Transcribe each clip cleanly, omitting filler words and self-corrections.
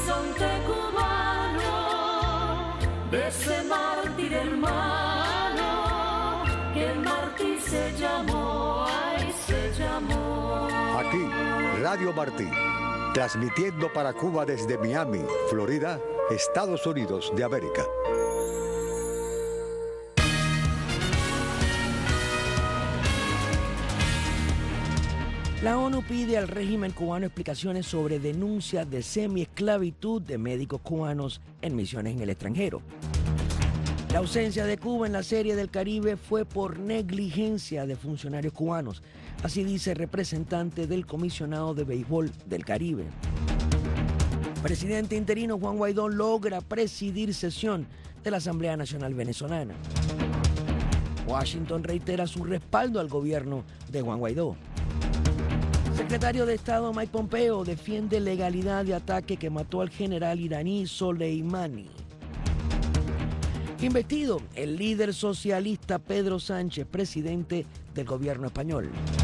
horizonte cubano, de ese mártir hermano, que el mártir se llamó, ay, se llamó. Aquí, Radio Martí, transmitiendo para Cuba desde Miami, Florida, Estados Unidos de América. La ONU pide al régimen cubano explicaciones sobre denuncias de semiesclavitud de médicos cubanos en misiones en el extranjero. La ausencia de Cuba en la Serie del Caribe fue por negligencia de funcionarios cubanos, así dice el representante del comisionado de béisbol del Caribe. Presidente interino Juan Guaidó logra presidir sesión de la Asamblea Nacional Venezolana. Washington reitera su respaldo al gobierno de Juan Guaidó. Secretario de Estado Mike Pompeo defiende legalidad de ataque que mató al general iraní Soleimani. Investido el líder socialista Pedro Sánchez, presidente del gobierno español.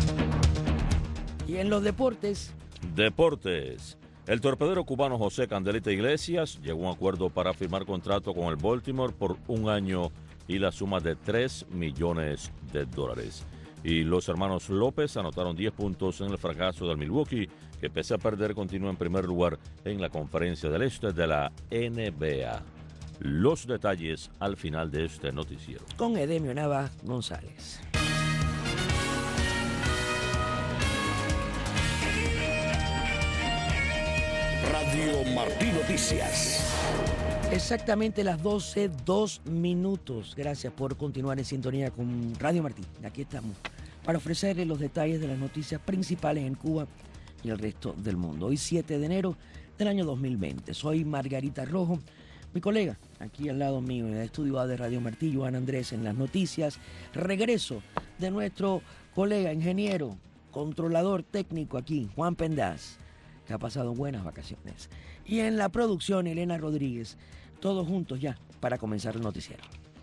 Y en los deportes. El torpedero cubano José Candelita Iglesias llegó a un acuerdo para firmar contrato con el Baltimore por 1 año y la suma de $3 millones. Y los hermanos López anotaron 10 puntos en el fracaso del Milwaukee, que pese a perder continúa en primer lugar en la Conferencia del Este de la NBA. Los detalles al final de este noticiero. Con Edemio Nava González. Radio Martí Noticias. Exactamente las 12:02. Gracias por continuar en sintonía con Radio Martí. Aquí estamos para ofrecerles los detalles de las noticias principales en Cuba y el resto del mundo. Hoy 7 de enero del año 2020. Soy Margarita Rojo. Mi colega, aquí al lado mío en el estudio A de Radio Martí, Joan Andrés en las noticias. Regreso de nuestro colega ingeniero, controlador técnico aquí, Juan Pendaz, que ha pasado buenas vacaciones. Y en la producción, Elena Rodríguez. Todos juntos ya para comenzar el noticiero.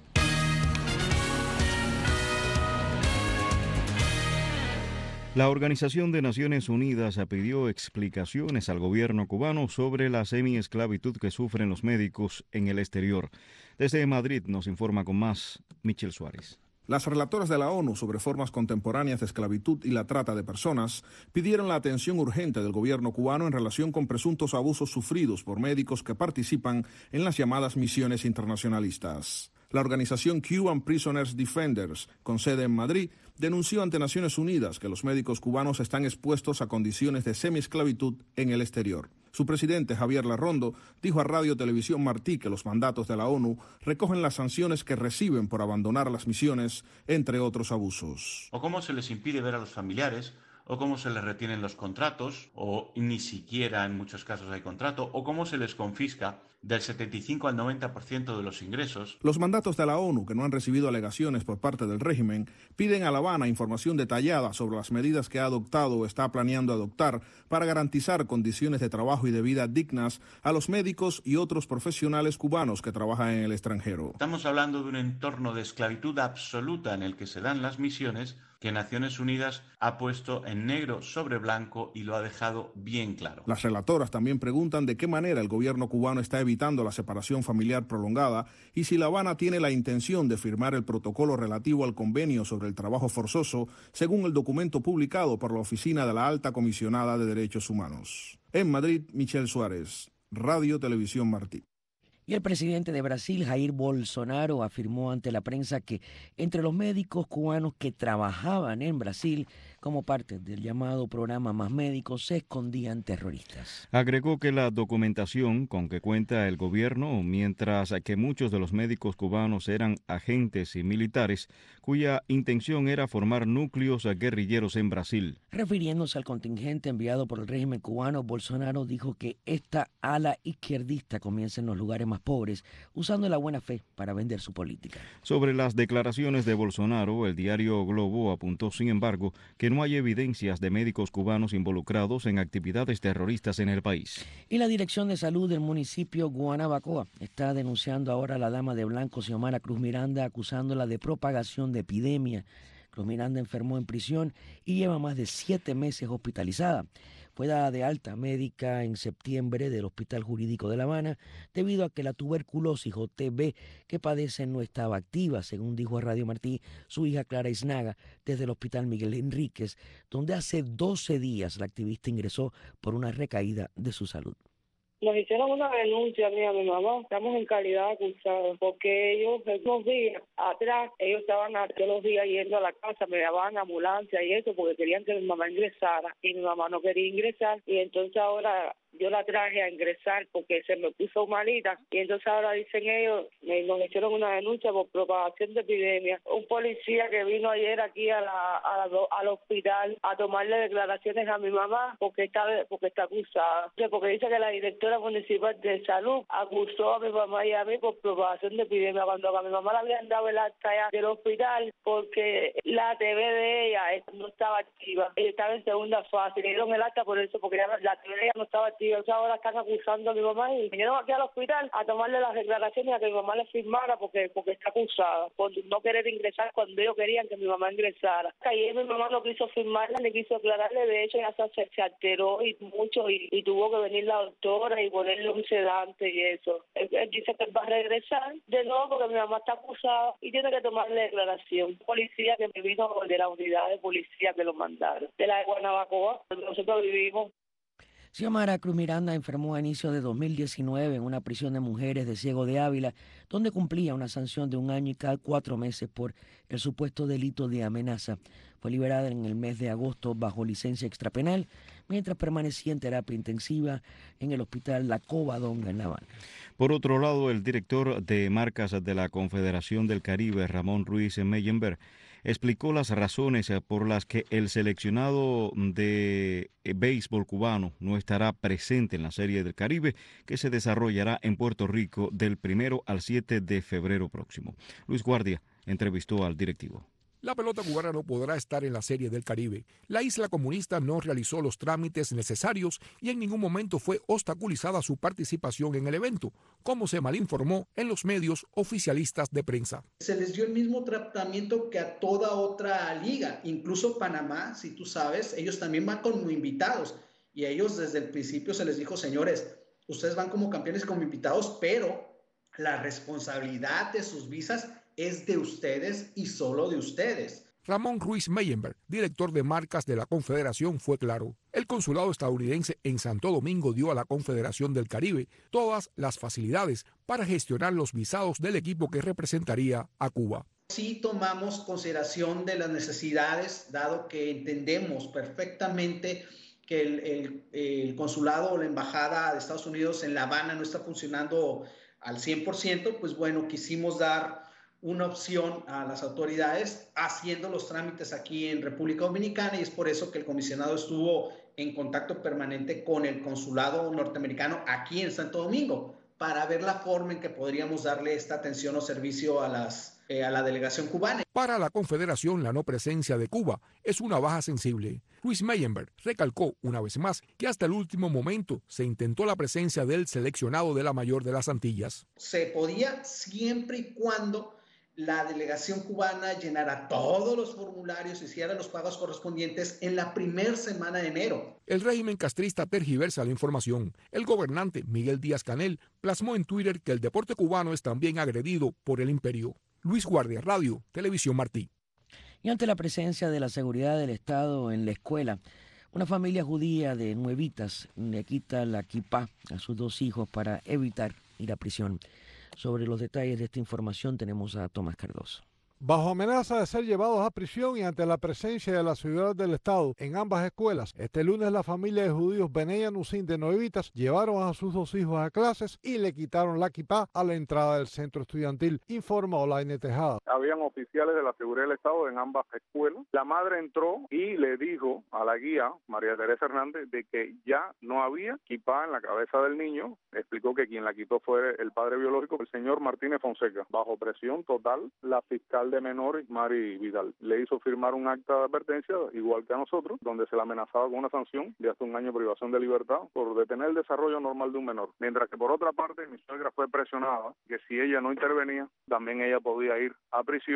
La Organización de Naciones Unidas pidió explicaciones al gobierno cubano sobre la semiesclavitud que sufren los médicos en el exterior. Desde Madrid nos informa con más Michel Suárez. Las relatoras de la ONU sobre formas contemporáneas de esclavitud y la trata de personas pidieron la atención urgente del gobierno cubano en relación con presuntos abusos sufridos por médicos que participan en las llamadas misiones internacionalistas. La organización Cuban Prisoners Defenders, con sede en Madrid, denunció ante Naciones Unidas que los médicos cubanos están expuestos a condiciones de semiesclavitud en el exterior. Su presidente, Javier Larrondo, dijo a Radio Televisión Martí que los mandatos de la ONU recogen las sanciones que reciben por abandonar las misiones, entre otros abusos. O cómo se les impide ver a los familiares, o cómo se les retienen los contratos, o ni siquiera en muchos casos hay contrato, o cómo se les confisca del 75 al 90% de los ingresos. Los mandatos de la ONU, que no han recibido alegaciones por parte del régimen, piden a La Habana información detallada sobre las medidas que ha adoptado o está planeando adoptar para garantizar condiciones de trabajo y de vida dignas a los médicos y otros profesionales cubanos que trabajan en el extranjero. Estamos hablando de un entorno de esclavitud absoluta en el que se dan las misiones, que Naciones Unidas ha puesto en negro sobre blanco y lo ha dejado bien claro. Las relatoras también preguntan de qué manera el gobierno cubano está evitando la separación familiar prolongada y si La Habana tiene la intención de firmar el protocolo relativo al convenio sobre el trabajo forzoso, según el documento publicado por la Oficina de la Alta Comisionada de Derechos Humanos. En Madrid, Michel Suárez, Radio Televisión Martí. Y el presidente de Brasil, Jair Bolsonaro, afirmó ante la prensa que entre los médicos cubanos que trabajaban en Brasil como parte del llamado programa Más Médicos se escondían terroristas. Agregó que la documentación con que cuenta el gobierno, mientras que muchos de los médicos cubanos eran agentes y militares, cuya intención era formar núcleos guerrilleros en Brasil. Refiriéndose al contingente enviado por el régimen cubano, Bolsonaro dijo que esta ala izquierdista comienza en los lugares más pobres, usando la buena fe para vender su política. Sobre las declaraciones de Bolsonaro, el diario Globo apuntó, sin embargo, que no hay evidencias de médicos cubanos involucrados en actividades terroristas en el país. Y la Dirección de Salud del municipio Guanabacoa está denunciando ahora a la dama de blanco Xiomara Cruz Miranda, acusándola de propagación de epidemia. Cruz Miranda enfermó en prisión y lleva más de 7 meses hospitalizada. Fue dada de alta médica en septiembre del Hospital Jurídico de La Habana debido a que la tuberculosis o TB que padece no estaba activa, según dijo a Radio Martí su hija Clara Isnaga desde el Hospital Miguel Enríquez, donde hace 12 días la activista ingresó por una recaída de su salud. Nos hicieron una denuncia a mí y a mi mamá, estamos en calidad de acusados, porque ellos unos días atrás, ellos estaban todos los días yendo a la casa, me daban ambulancia y eso, porque querían que mi mamá ingresara, y mi mamá no quería ingresar, y entonces ahora yo la traje a ingresar porque se me puso malita, y entonces ahora dicen ellos, nos hicieron una denuncia por propagación de epidemia. Un policía que vino ayer aquí al hospital a tomarle declaraciones a mi mamá porque está acusada, porque dice que la directora municipal de salud acusó a mi mamá y a mí por propagación de epidemia, cuando a mi mamá le habían dado el acta ya del hospital porque la TV de ella no estaba activa, ella estaba en segunda fase, le dieron el acta por eso, porque la TV de ella no estaba activa. Entonces ahora están acusando a mi mamá y vinieron aquí al hospital a tomarle las declaraciones y a que mi mamá le firmara porque está acusada por no querer ingresar cuando ellos querían que mi mamá ingresara. Ayer mi mamá no quiso firmarla ni quiso aclararle, de hecho ya se alteró y mucho y tuvo que venir la doctora y ponerle un sedante y eso. Él dice que él va a regresar de nuevo porque mi mamá está acusada y tiene que tomarle declaración. Policía que me vino de la unidad de policía que lo mandaron, de la de Guanabacoa, donde nosotros vivimos. Xiomara Cruz Miranda enfermó a inicio de 2019 en una prisión de mujeres de Ciego de Ávila, donde cumplía una sanción de 1 año y 4 meses por el supuesto delito de amenaza. Fue liberada en el mes de agosto bajo licencia extrapenal, mientras permanecía en terapia intensiva en el hospital La Covadonga en La Habana. Por otro lado, el director de marcas de la Confederación del Caribe, Ramón Ruiz Meyenberg, explicó las razones por las que el seleccionado de béisbol cubano no estará presente en la Serie del Caribe que se desarrollará en Puerto Rico del 1 al 7 de febrero próximo. Luis Guardia entrevistó al directivo. La pelota cubana no podrá estar en la Serie del Caribe. La isla comunista no realizó los trámites necesarios y en ningún momento fue obstaculizada su participación en el evento, como se malinformó en los medios oficialistas de prensa. Se les dio el mismo tratamiento que a toda otra liga, incluso Panamá, si tú sabes, ellos también van como invitados y a ellos desde el principio se les dijo, señores, ustedes van como campeones como invitados, pero la responsabilidad de sus visas es de ustedes y solo de ustedes. Ramón Ruiz Meyenberg, director de marcas de la Confederación, fue claro. El consulado estadounidense en Santo Domingo dio a la Confederación del Caribe todas las facilidades para gestionar los visados del equipo que representaría a Cuba. Sí tomamos consideración de las necesidades, dado que entendemos perfectamente que el consulado o la embajada de Estados Unidos en La Habana no está funcionando al 100%, pues bueno, quisimos dar una opción a las autoridades haciendo los trámites aquí en República Dominicana y es por eso que el comisionado estuvo en contacto permanente con el consulado norteamericano aquí en Santo Domingo para ver la forma en que podríamos darle esta atención o servicio a la delegación cubana. Para la Confederación, la no presencia de Cuba es una baja sensible. Luis Meyenberg recalcó una vez más que hasta el último momento se intentó la presencia del seleccionado de la mayor de las Antillas. Se podía siempre y cuando la delegación cubana llenara todos los formularios, hiciera los pagos correspondientes en la primera semana de enero. El régimen castrista tergiversa la información. El gobernante Miguel Díaz-Canel plasmó en Twitter que el deporte cubano es también agredido por el imperio. Luis Guardia, Radio, Televisión Martí. Y ante la presencia de la seguridad del Estado en la escuela, una familia judía de Nuevitas le quita la kipá a sus 2 hijos para evitar ir a prisión. Sobre los detalles de esta información tenemos a Tomás Cardoso. Bajo amenaza de ser llevados a prisión y ante la presencia de la seguridad del Estado en ambas escuelas, este lunes la familia de judíos Beney Anusim de Nuevitas llevaron a sus 2 hijos a clases y le quitaron la kipá a la entrada del centro estudiantil, informa Olaine Tejada. Habían oficiales de la seguridad del Estado en ambas escuelas. La madre entró y le dijo a la guía, María Teresa Hernández, de que ya no había kipá en la cabeza del niño. Explicó que quien la quitó fue el padre biológico, el señor Martínez Fonseca. Bajo presión total, la fiscal de menores, Mari Vidal, le hizo firmar un acta de advertencia, igual que a nosotros, donde se le amenazaba con una sanción de hasta 1 año de privación de libertad por detener el desarrollo normal de un menor. Mientras que por otra parte, mi suegra fue presionada que si ella no intervenía, también ella podía ir a prisión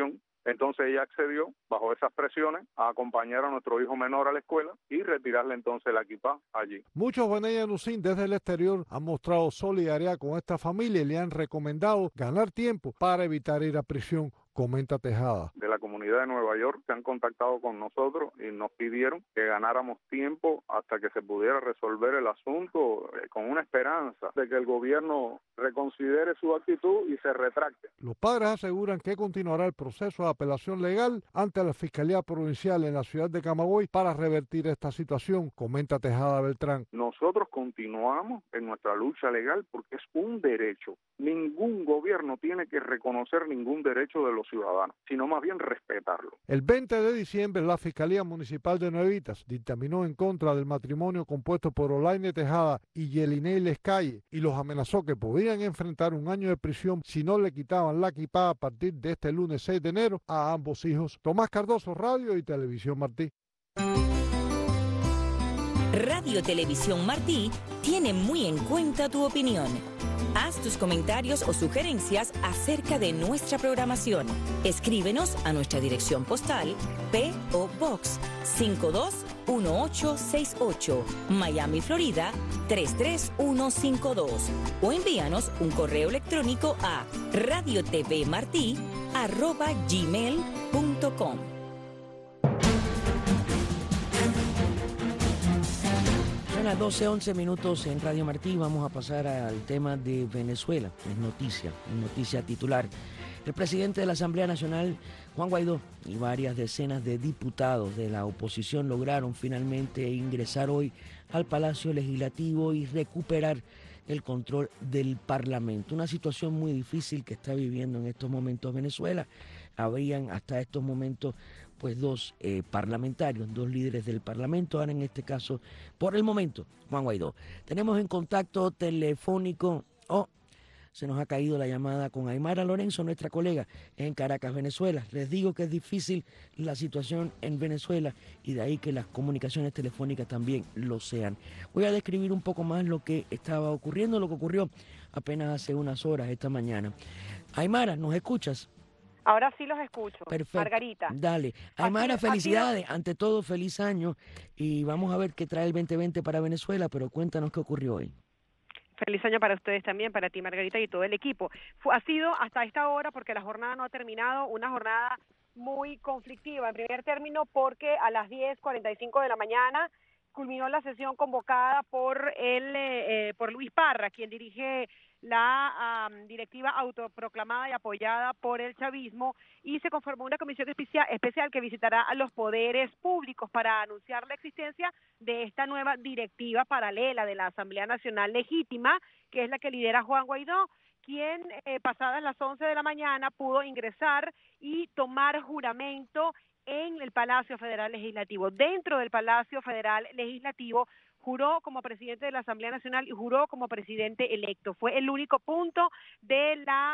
Entonces ella accedió, bajo esas presiones, a acompañar a nuestro hijo menor a la escuela y retirarle entonces la equipá allí. Muchos Beneya Nusín desde el exterior han mostrado solidaridad con esta familia y le han recomendado ganar tiempo para evitar ir a prisión, comenta Tejada. De la comunidad de Nueva York se han contactado con nosotros y nos pidieron que ganáramos tiempo hasta que se pudiera resolver el asunto, con una esperanza de que el gobierno reconsidere su actitud y se retracte. Los padres aseguran que continuará el proceso de apelación legal ante la Fiscalía Provincial en la ciudad de Camagüey para revertir esta situación, comenta Tejada Beltrán. Nosotros continuamos en nuestra lucha legal porque es un derecho. Ningún gobierno tiene que reconocer ningún derecho de los ciudadanos, sino más bien respetarlo. El 20 de diciembre, la Fiscalía Municipal de Nuevitas dictaminó en contra del matrimonio compuesto por Olaine Tejada y Yelinei Lescalle y los amenazó que podían enfrentar 1 año de prisión si no le quitaban la equipada a partir de este lunes 6 de enero a ambos hijos. Tomás Cardoso, Radio y Televisión Martí. Radio Televisión Martí tiene muy en cuenta tu opinión. Haz tus comentarios o sugerencias acerca de nuestra programación. Escríbenos a nuestra dirección postal P.O. Box 521868, Miami, Florida 33152 o envíanos un correo electrónico a radiotvmarti@gmail.com. Son las 12:11 minutos en Radio Martí. Vamos a pasar al tema de Venezuela. Es noticia titular. El presidente de la Asamblea Nacional, Juan Guaidó, y varias decenas de diputados de la oposición lograron finalmente ingresar hoy al Palacio Legislativo y recuperar el control del Parlamento. Una situación muy difícil que está viviendo en estos momentos Venezuela. Habían hasta estos momentos pues dos parlamentarios, dos líderes del Parlamento, ahora en este caso, por el momento, Juan Guaidó. Tenemos en contacto telefónico, se nos ha caído la llamada con Aymara Lorenzo, nuestra colega en Caracas, Venezuela. Les digo que es difícil la situación en Venezuela y de ahí que las comunicaciones telefónicas también lo sean. Voy a describir un poco más lo que estaba ocurriendo, lo que ocurrió apenas hace unas horas esta mañana. Aymara, ¿nos escuchas? Ahora sí los escucho. Perfecto. Margarita. Dale. Aymara, felicidades. Ante todo, feliz año. Y vamos a ver qué trae el 2020 para Venezuela, pero cuéntanos qué ocurrió hoy. Feliz año para ustedes también, para ti, Margarita, y todo el equipo. Ha sido hasta esta hora, porque la jornada no ha terminado, una jornada muy conflictiva. En primer término, porque a las 10:45 de la mañana culminó la sesión convocada por Luis Parra, quien dirige la directiva autoproclamada y apoyada por el chavismo, y se conformó una comisión especial que visitará a los poderes públicos para anunciar la existencia de esta nueva directiva paralela de la Asamblea Nacional Legítima, que es la que lidera Juan Guaidó, quien pasadas las 11 de la mañana pudo ingresar y tomar juramento en el Palacio Federal Legislativo. Dentro del Palacio Federal Legislativo juró como presidente de la Asamblea Nacional y juró como presidente electo. Fue el único punto de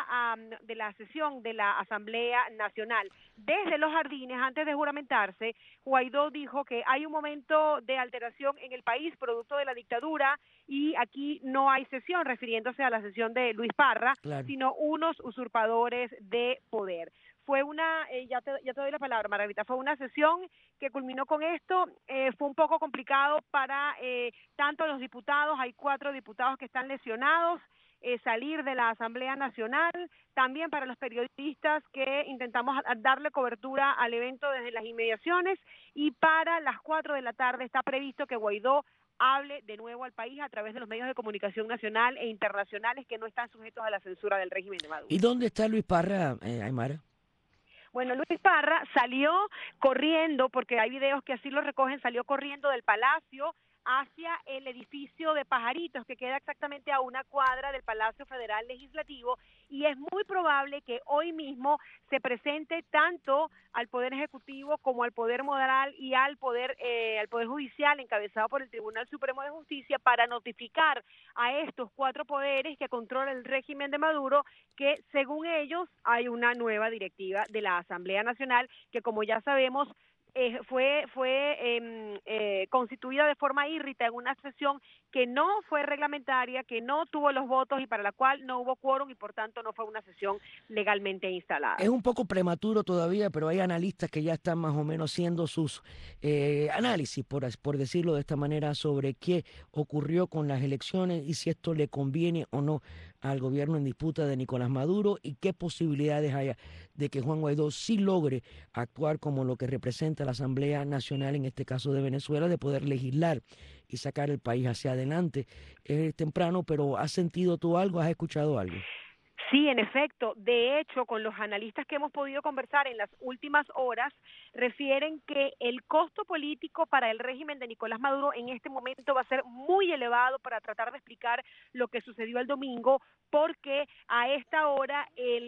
la sesión de la Asamblea Nacional. Desde los jardines, antes de juramentarse, Guaidó dijo que hay un momento de alteración en el país producto de la dictadura y aquí no hay sesión, refiriéndose a la sesión de Luis Parra, claro, sino unos usurpadores de poder. Fue ya te doy la palabra, Margarita, fue una sesión que culminó con esto. Fue un poco complicado para tanto los diputados, hay 4 diputados que están lesionados, salir de la Asamblea Nacional, también para los periodistas que intentamos darle cobertura al evento desde las inmediaciones, y para las 4 de la tarde está previsto que Guaidó hable de nuevo al país a través de los medios de comunicación nacional e internacionales que no están sujetos a la censura del régimen de Maduro. ¿Y dónde está Luis Parra, Aymara? Bueno, Luis Parra salió corriendo, porque hay videos que así lo recogen, salió corriendo del Palacio hacia el edificio de Pajaritos, que queda exactamente a una cuadra del Palacio Federal Legislativo, y es muy probable que hoy mismo se presente tanto al Poder Ejecutivo como al Poder Moral y al Poder Judicial, encabezado por el Tribunal Supremo de Justicia, para notificar a estos 4 poderes que controlan el régimen de Maduro que, según ellos, hay una nueva directiva de la Asamblea Nacional que, como ya sabemos, fue constituida de forma írrita en una sesión que no fue reglamentaria, que no tuvo los votos y para la cual no hubo quórum y por tanto no fue una sesión legalmente instalada. Es un poco prematuro todavía, pero hay analistas que ya están más o menos haciendo sus análisis, por decirlo de esta manera, sobre qué ocurrió con las elecciones y si esto le conviene o no al gobierno en disputa de Nicolás Maduro y qué posibilidades haya de que Juan Guaidó sí logre actuar como lo que representa la Asamblea Nacional, en este caso de Venezuela, de poder legislar y sacar el país hacia adelante. Es temprano, pero ¿has sentido tú algo? ¿Has escuchado algo? Sí, en efecto. De hecho, con los analistas que hemos podido conversar en las últimas horas, refieren que el costo político para el régimen de Nicolás Maduro en este momento va a ser muy elevado para tratar de explicar lo que sucedió el domingo, porque a esta hora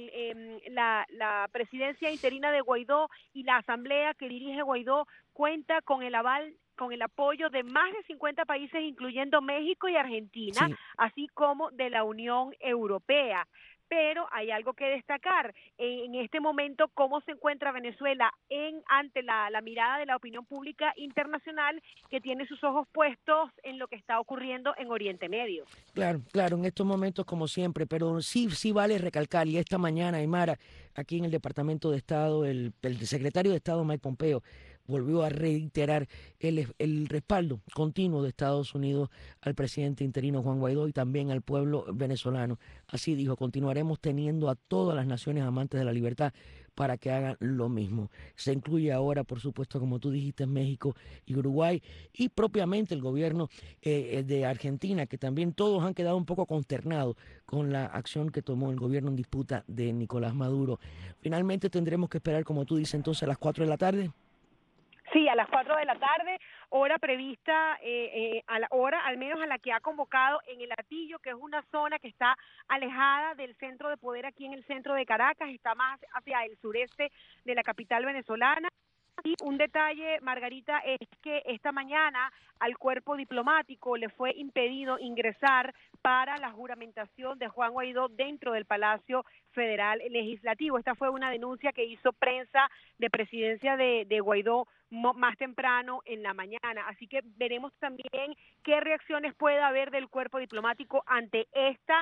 la presidencia interina de Guaidó y la asamblea que dirige Guaidó cuenta con el apoyo de más de 50 países, incluyendo México y Argentina, así como de la Unión Europea. Pero hay algo que destacar, en este momento, cómo se encuentra Venezuela ante la mirada de la opinión pública internacional, que tiene sus ojos puestos en lo que está ocurriendo en Oriente Medio. Claro, en estos momentos como siempre, pero sí vale recalcar, y esta mañana, Aymara, aquí en el Departamento de Estado, el secretario de Estado, Mike Pompeo, volvió a reiterar el respaldo continuo de Estados Unidos al presidente interino Juan Guaidó y también al pueblo venezolano. Así dijo, continuaremos teniendo a todas las naciones amantes de la libertad para que hagan lo mismo. Se incluye ahora, por supuesto, como tú dijiste, México y Uruguay, y propiamente el gobierno de Argentina, que también todos han quedado un poco consternados con la acción que tomó el gobierno en disputa de Nicolás Maduro. Finalmente tendremos que esperar, como tú dices, entonces a las 4 de la tarde. Sí, a las 4 de la tarde, hora prevista, a la hora al menos a la que ha convocado en el Hatillo, que es una zona que está alejada del centro de poder aquí en el centro de Caracas, está más hacia el sureste de la capital venezolana. Y un detalle, Margarita, es que esta mañana al cuerpo diplomático le fue impedido ingresar para la juramentación de Juan Guaidó dentro del Palacio Federal Legislativo. Esta fue una denuncia que hizo prensa de presidencia de Guaidó más temprano en la mañana. Así que veremos también qué reacciones puede haber del cuerpo diplomático ante esta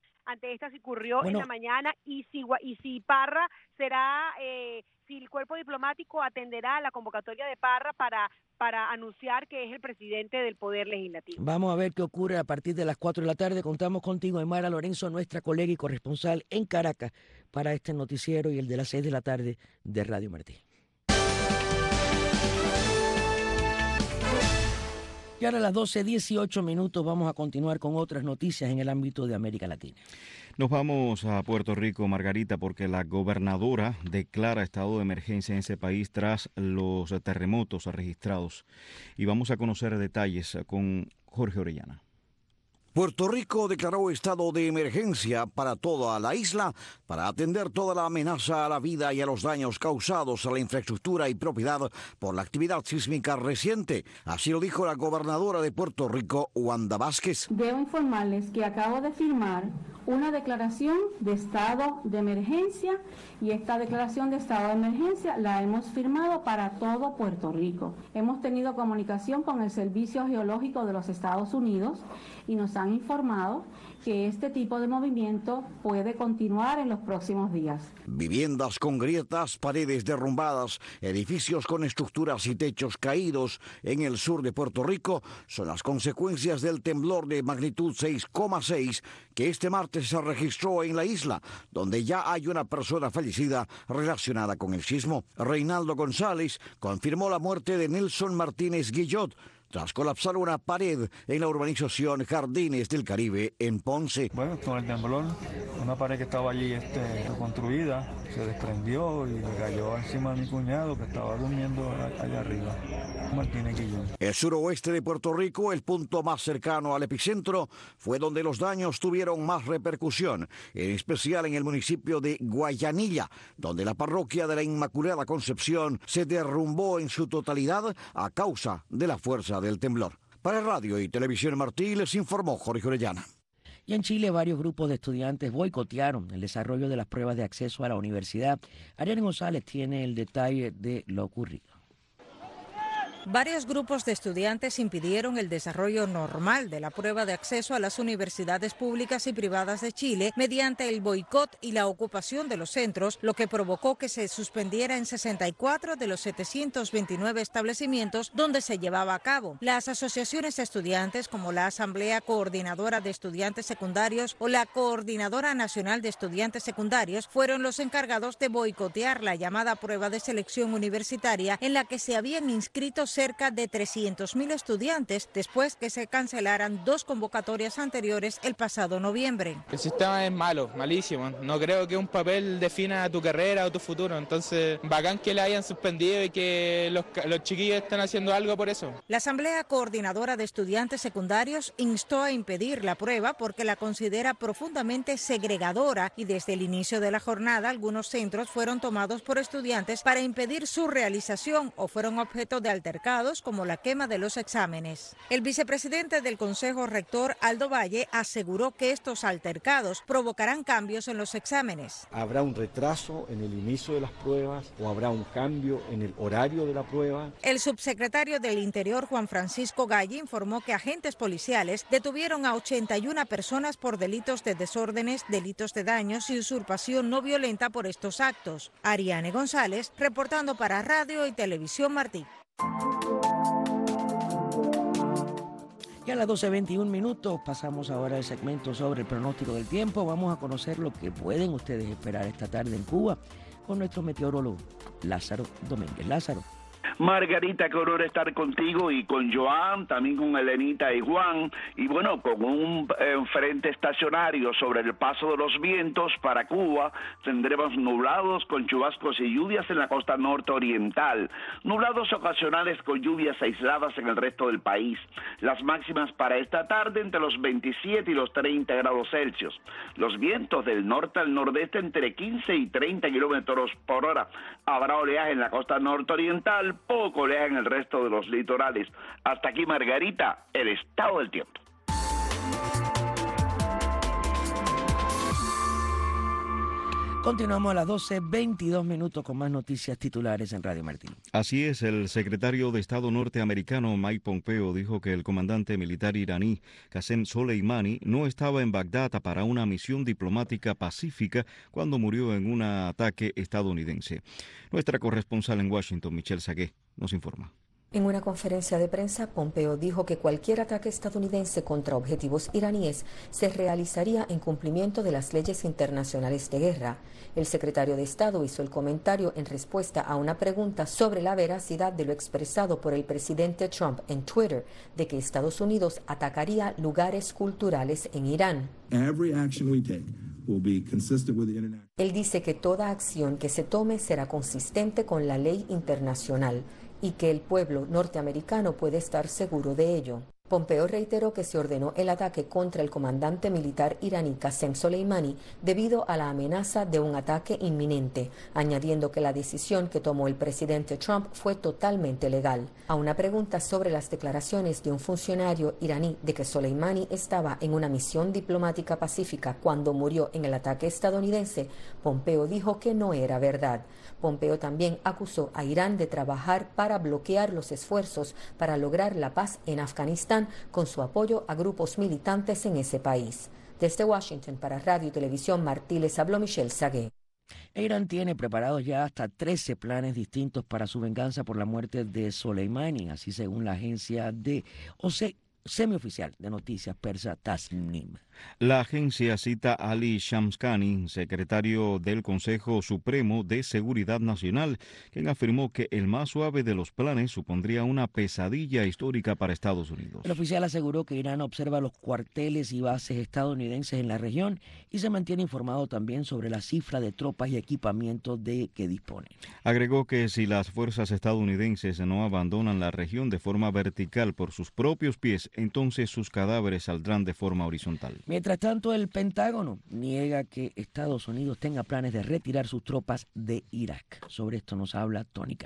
si ocurrió en la mañana y si Parra será, si el cuerpo diplomático atenderá a la convocatoria de Parra para anunciar que es el presidente del Poder Legislativo. Vamos a ver qué ocurre a partir de las 4 de la tarde. Contamos contigo, Aymara Lorenzo, nuestra colega y corresponsal en Caracas, para este noticiero y el de las 6 de la tarde de Radio Martí. Y ahora a las 12:18 vamos a continuar con otras noticias en el ámbito de América Latina. Nos vamos a Puerto Rico, Margarita, porque la gobernadora declara estado de emergencia en ese país tras los terremotos registrados. Y vamos a conocer detalles con Jorge Orellana. Puerto Rico declaró estado de emergencia para toda la isla para atender toda la amenaza a la vida y a los daños causados a la infraestructura y propiedad por la actividad sísmica reciente. Así lo dijo la gobernadora de Puerto Rico, Wanda Vázquez. Debo informarles que acabo de firmar una declaración de estado de emergencia y esta declaración de estado de emergencia la hemos firmado para todo Puerto Rico. Hemos tenido comunicación con el Servicio Geológico de los Estados Unidos y nos han informado que este tipo de movimiento puede continuar en los próximos días. Viviendas con grietas, paredes derrumbadas, edificios con estructuras y techos caídos en el sur de Puerto Rico son las consecuencias del temblor de magnitud 6,6 que este martes se registró en la isla, donde ya hay una persona fallecida relacionada con el sismo. Reinaldo González confirmó la muerte de Nelson Martínez Guillot tras colapsar una pared en la urbanización Jardines del Caribe en Ponce. Bueno, con el temblor, una pared que estaba allí construida se desprendió y cayó encima de mi cuñado que estaba durmiendo allá arriba, Martínez Guillón. El suroeste de Puerto Rico, el punto más cercano al epicentro, fue donde los daños tuvieron más repercusión, en especial en el municipio de Guayanilla, donde la parroquia de la Inmaculada Concepción se derrumbó en su totalidad a causa de la fuerza del temblor. Para Radio y Televisión Martí les informó Jorge Orellana. Y en Chile varios grupos de estudiantes boicotearon el desarrollo de las pruebas de acceso a la universidad. Ariane González tiene el detalle de lo ocurrido. Varios grupos de estudiantes impidieron el desarrollo normal de la prueba de acceso a las universidades públicas y privadas de Chile mediante el boicot y la ocupación de los centros, lo que provocó que se suspendiera en 64 de los 729 establecimientos donde se llevaba a cabo. Las asociaciones de estudiantes, como la Asamblea Coordinadora de Estudiantes Secundarios o la Coordinadora Nacional de Estudiantes Secundarios, fueron los encargados de boicotear la llamada prueba de selección universitaria en la que se habían inscrito cerca de 300.000 estudiantes después que se cancelaran 2 convocatorias anteriores el pasado noviembre. El sistema es malo, malísimo. No creo que un papel defina tu carrera o tu futuro. Entonces, bacán que la hayan suspendido y que los chiquillos están haciendo algo por eso. La Asamblea Coordinadora de Estudiantes Secundarios instó a impedir la prueba porque la considera profundamente segregadora y desde el inicio de la jornada algunos centros fueron tomados por estudiantes para impedir su realización o fueron objeto de altercados como la quema de los exámenes. El vicepresidente del Consejo Rector, Aldo Valle, aseguró que estos altercados provocarán cambios en los exámenes. ¿Habrá un retraso en el inicio de las pruebas o habrá un cambio en el horario de la prueba? El subsecretario del Interior, Juan Francisco Galli, informó que agentes policiales detuvieron a 81 personas por delitos de desórdenes, delitos de daños y usurpación no violenta por estos actos. Ariane González, reportando para Radio y Televisión Martí. Y a las 12:21 pasamos ahora al segmento sobre el pronóstico del tiempo. Vamos a conocer lo que pueden ustedes esperar esta tarde en Cuba con nuestro meteorólogo Lázaro Domínguez. Lázaro. Margarita, qué honor estar contigo y con Joan, también con Elenita y Juan, y bueno, con un frente estacionario sobre el paso de los vientos para Cuba, tendremos nublados con chubascos y lluvias en la costa norte oriental, nublados ocasionales con lluvias aisladas en el resto del país. Las máximas para esta tarde entre los 27 y los 30 grados Celsius. Los vientos del norte al nordeste entre 15 y 30 kilómetros por hora. Habrá oleaje en la costa norte oriental, poco oleaje en el resto de los litorales. Hasta aquí, Margarita, el estado del tiempo. Continuamos a las 12:22 con más noticias titulares en Radio Martín. Así es, el secretario de Estado norteamericano Mike Pompeo dijo que el comandante militar iraní Qasem Soleimani no estaba en Bagdad para una misión diplomática pacífica cuando murió en un ataque estadounidense. Nuestra corresponsal en Washington, Michelle Sagué, nos informa. En una conferencia de prensa, Pompeo dijo que cualquier ataque estadounidense contra objetivos iraníes se realizaría en cumplimiento de las leyes internacionales de guerra. El secretario de Estado hizo el comentario en respuesta a una pregunta sobre la veracidad de lo expresado por el presidente Trump en Twitter de que Estados Unidos atacaría lugares culturales en Irán. Él dice que toda acción que se tome será consistente con la ley internacional y que el pueblo norteamericano puede estar seguro de ello. Pompeo reiteró que se ordenó el ataque contra el comandante militar iraní Qasem Soleimani debido a la amenaza de un ataque inminente, añadiendo que la decisión que tomó el presidente Trump fue totalmente legal. A una pregunta sobre las declaraciones de un funcionario iraní de que Soleimani estaba en una misión diplomática pacífica cuando murió en el ataque estadounidense, Pompeo dijo que no era verdad. Pompeo también acusó a Irán de trabajar para bloquear los esfuerzos para lograr la paz en Afganistán con su apoyo a grupos militantes en ese país. Desde Washington para Radio y Televisión Martí les habló Michelle Sagué. Irán tiene preparados ya hasta 13 planes distintos para su venganza por la muerte de Soleimani, así según la agencia de semioficial de noticias persa Tasnim. La agencia cita a Ali Shamkhani, secretario del Consejo Supremo de Seguridad Nacional, quien afirmó que el más suave de los planes supondría una pesadilla histórica para Estados Unidos. El oficial aseguró que Irán observa los cuarteles y bases estadounidenses en la región y se mantiene informado también sobre la cifra de tropas y equipamiento de que dispone. Agregó que si las fuerzas estadounidenses no abandonan la región de forma vertical por sus propios pies, entonces sus cadáveres saldrán de forma horizontal. Mientras tanto, el Pentágono niega que Estados Unidos tenga planes de retirar sus tropas de Irak. Sobre esto nos habla Tony Cano.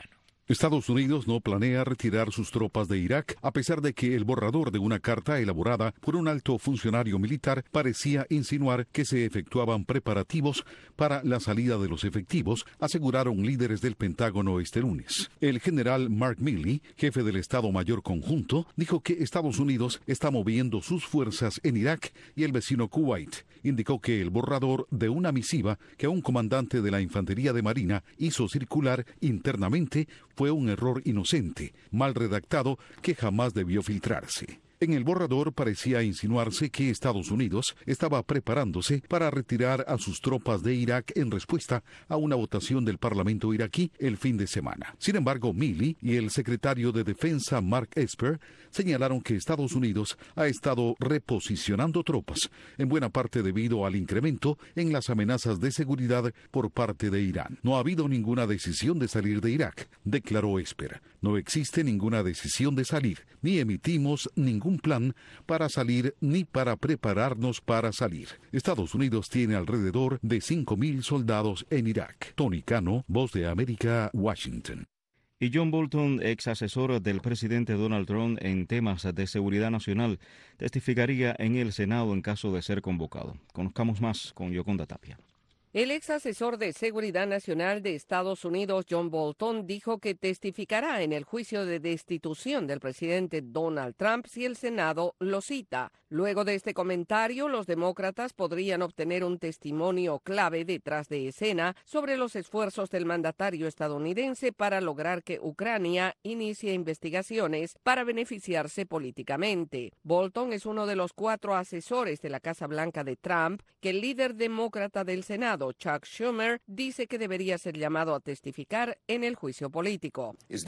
Estados Unidos no planea retirar sus tropas de Irak, a pesar de que el borrador de una carta elaborada por un alto funcionario militar parecía insinuar que se efectuaban preparativos para la salida de los efectivos, aseguraron líderes del Pentágono este lunes. El general Mark Milley, jefe del Estado Mayor Conjunto, dijo que Estados Unidos está moviendo sus fuerzas en Irak y el vecino Kuwait. Indicó que el borrador de una misiva que un comandante de la Infantería de Marina hizo circular internamente fue un error inocente, mal redactado, que jamás debió filtrarse. En el borrador parecía insinuarse que Estados Unidos estaba preparándose para retirar a sus tropas de Irak en respuesta a una votación del Parlamento iraquí el fin de semana. Sin embargo, Milley y el secretario de Defensa Mark Esper señalaron que Estados Unidos ha estado reposicionando tropas, en buena parte debido al incremento en las amenazas de seguridad por parte de Irán. No ha habido ninguna decisión de salir de Irak, declaró Esper. No existe ninguna decisión de salir, ni emitimos ningún plan para salir ni para prepararnos para salir. Estados Unidos tiene alrededor de 5.000 soldados en Irak. Tony Cano, Voz de América, Washington. Y John Bolton, ex asesor del presidente Donald Trump en temas de seguridad nacional, testificaría en el Senado en caso de ser convocado. Conozcamos más con Yoconda Tapia. El ex asesor de Seguridad Nacional de Estados Unidos, John Bolton, dijo que testificará en el juicio de destitución del presidente Donald Trump si el Senado lo cita. Luego de este comentario, los demócratas podrían obtener un testimonio clave detrás de escena sobre los esfuerzos del mandatario estadounidense para lograr que Ucrania inicie investigaciones para beneficiarse políticamente. Bolton es uno de los 4 asesores de la Casa Blanca de Trump que el líder demócrata del Senado, Chuck Schumer, dice que debería ser llamado a testificar en el juicio político. ¿Es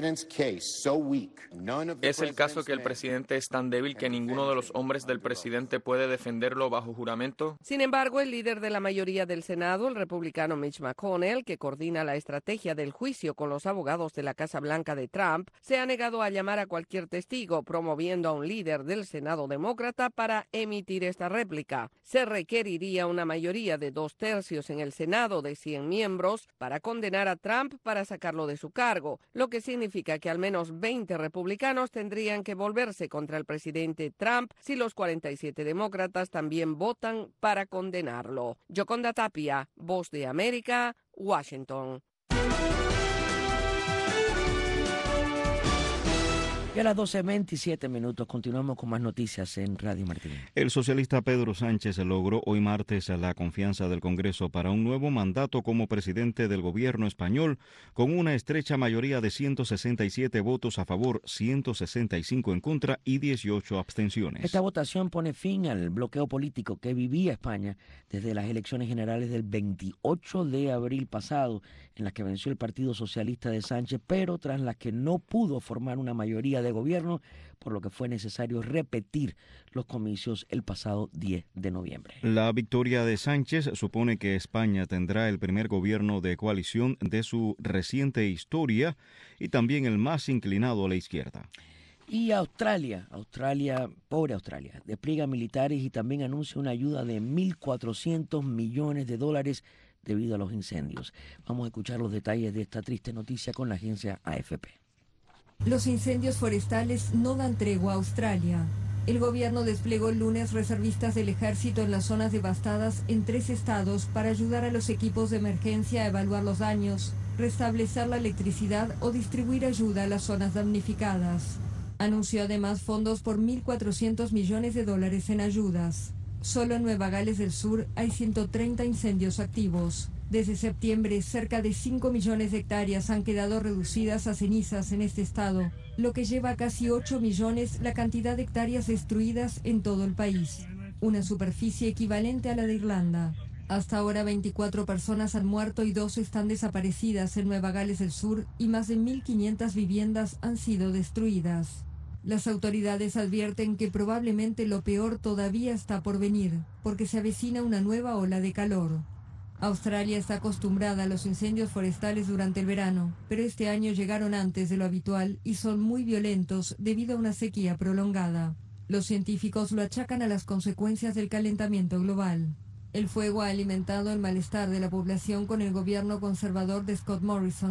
el caso que el presidente es tan débil que ninguno de los hombres del presidente puede defenderlo bajo juramento? Sin embargo, el líder de la mayoría del Senado, el republicano Mitch McConnell, que coordina la estrategia del juicio con los abogados de la Casa Blanca de Trump, se ha negado a llamar a cualquier testigo, promoviendo a un líder del Senado demócrata para emitir esta réplica. Se requeriría una mayoría de 2/3 en el Senado de 100 miembros para condenar a Trump para sacarlo de su cargo, lo que significa que al menos 20 republicanos tendrían que volverse contra el presidente Trump si los 47 demócratas también votan para condenarlo. Yoconda Tapia, Voz de América, Washington. Y a las 12:27 continuamos con más noticias en Radio Martín. El socialista Pedro Sánchez logró hoy martes la confianza del Congreso para un nuevo mandato como presidente del gobierno español, con una estrecha mayoría de 167 votos a favor, 165 en contra y 18 abstenciones. Esta votación pone fin al bloqueo político que vivía España desde las elecciones generales del 28 de abril pasado, en las que venció el Partido Socialista de Sánchez, pero tras las que no pudo formar una mayoría de gobierno, por lo que fue necesario repetir los comicios el pasado 10 de noviembre. La victoria de Sánchez supone que España tendrá el primer gobierno de coalición de su reciente historia y también el más inclinado a la izquierda. Y Australia, pobre Australia, despliega militares y también anuncia una ayuda de $1.400 millones debido a los incendios. Vamos a escuchar los detalles de esta triste noticia con la agencia AFP. Los incendios forestales no dan tregua a Australia. El gobierno desplegó el lunes reservistas del ejército en las zonas devastadas en 3 estados para ayudar a los equipos de emergencia a evaluar los daños, restablecer la electricidad o distribuir ayuda a las zonas damnificadas. Anunció además fondos por $1.400 millones en ayudas. Solo en Nueva Gales del Sur hay 130 incendios activos. Desde septiembre, cerca de 5 millones de hectáreas han quedado reducidas a cenizas en este estado, lo que lleva a casi 8 millones la cantidad de hectáreas destruidas en todo el país, una superficie equivalente a la de Irlanda. Hasta ahora 24 personas han muerto y 2 están desaparecidas en Nueva Gales del Sur y más de 1.500 viviendas han sido destruidas. Las autoridades advierten que probablemente lo peor todavía está por venir, porque se avecina una nueva ola de calor. Australia está acostumbrada a los incendios forestales durante el verano, pero este año llegaron antes de lo habitual y son muy violentos debido a una sequía prolongada. Los científicos lo achacan a las consecuencias del calentamiento global. El fuego ha alimentado el malestar de la población con el gobierno conservador de Scott Morrison,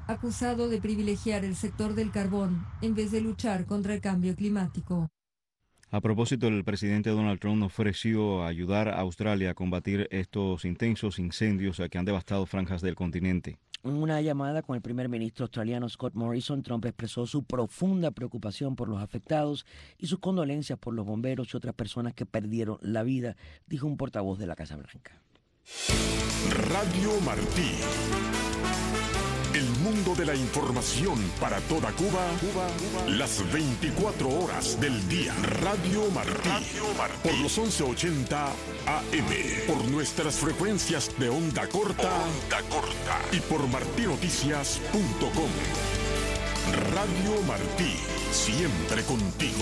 acusado de privilegiar el sector del carbón en vez de luchar contra el cambio climático. A propósito, el presidente Donald Trump ofreció ayudar a Australia a combatir estos intensos incendios que han devastado franjas del continente. En una llamada con el primer ministro australiano Scott Morrison, Trump expresó su profunda preocupación por los afectados y sus condolencias por los bomberos y otras personas que perdieron la vida, dijo un portavoz de la Casa Blanca. Radio Martí. El mundo de la información para toda Cuba, las 24 horas del día. Radio Martí, por los 1180 AM, por nuestras frecuencias de onda corta y por martinoticias.com. Radio Martí, siempre contigo.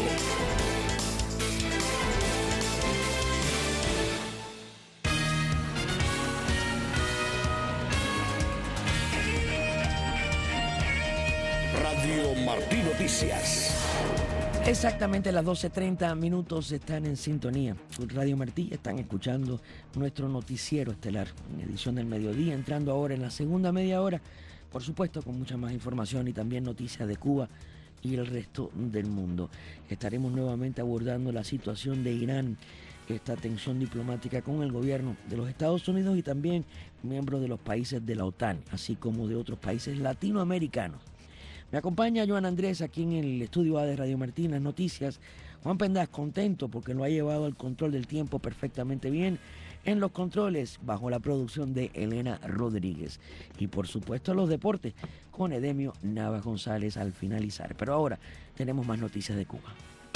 Radio Martí Noticias. Exactamente las 12:30 minutos están en sintonía. Con Radio Martí están escuchando nuestro noticiero estelar en edición del mediodía, entrando ahora en la segunda media hora, por supuesto con mucha más información y también noticias de Cuba y el resto del mundo. Estaremos nuevamente abordando la situación de Irán, esta tensión diplomática con el gobierno de los Estados Unidos y también miembros de los países de la OTAN, así como de otros países latinoamericanos. Me acompaña Joan Andrés aquí en el estudio A de Radio Martí, las noticias. Juan Pendas, contento porque lo ha llevado al control del tiempo perfectamente bien. En los controles, bajo la producción de Elena Rodríguez. Y por supuesto los deportes, con Edemio Navas González al finalizar. Pero ahora tenemos más noticias de Cuba.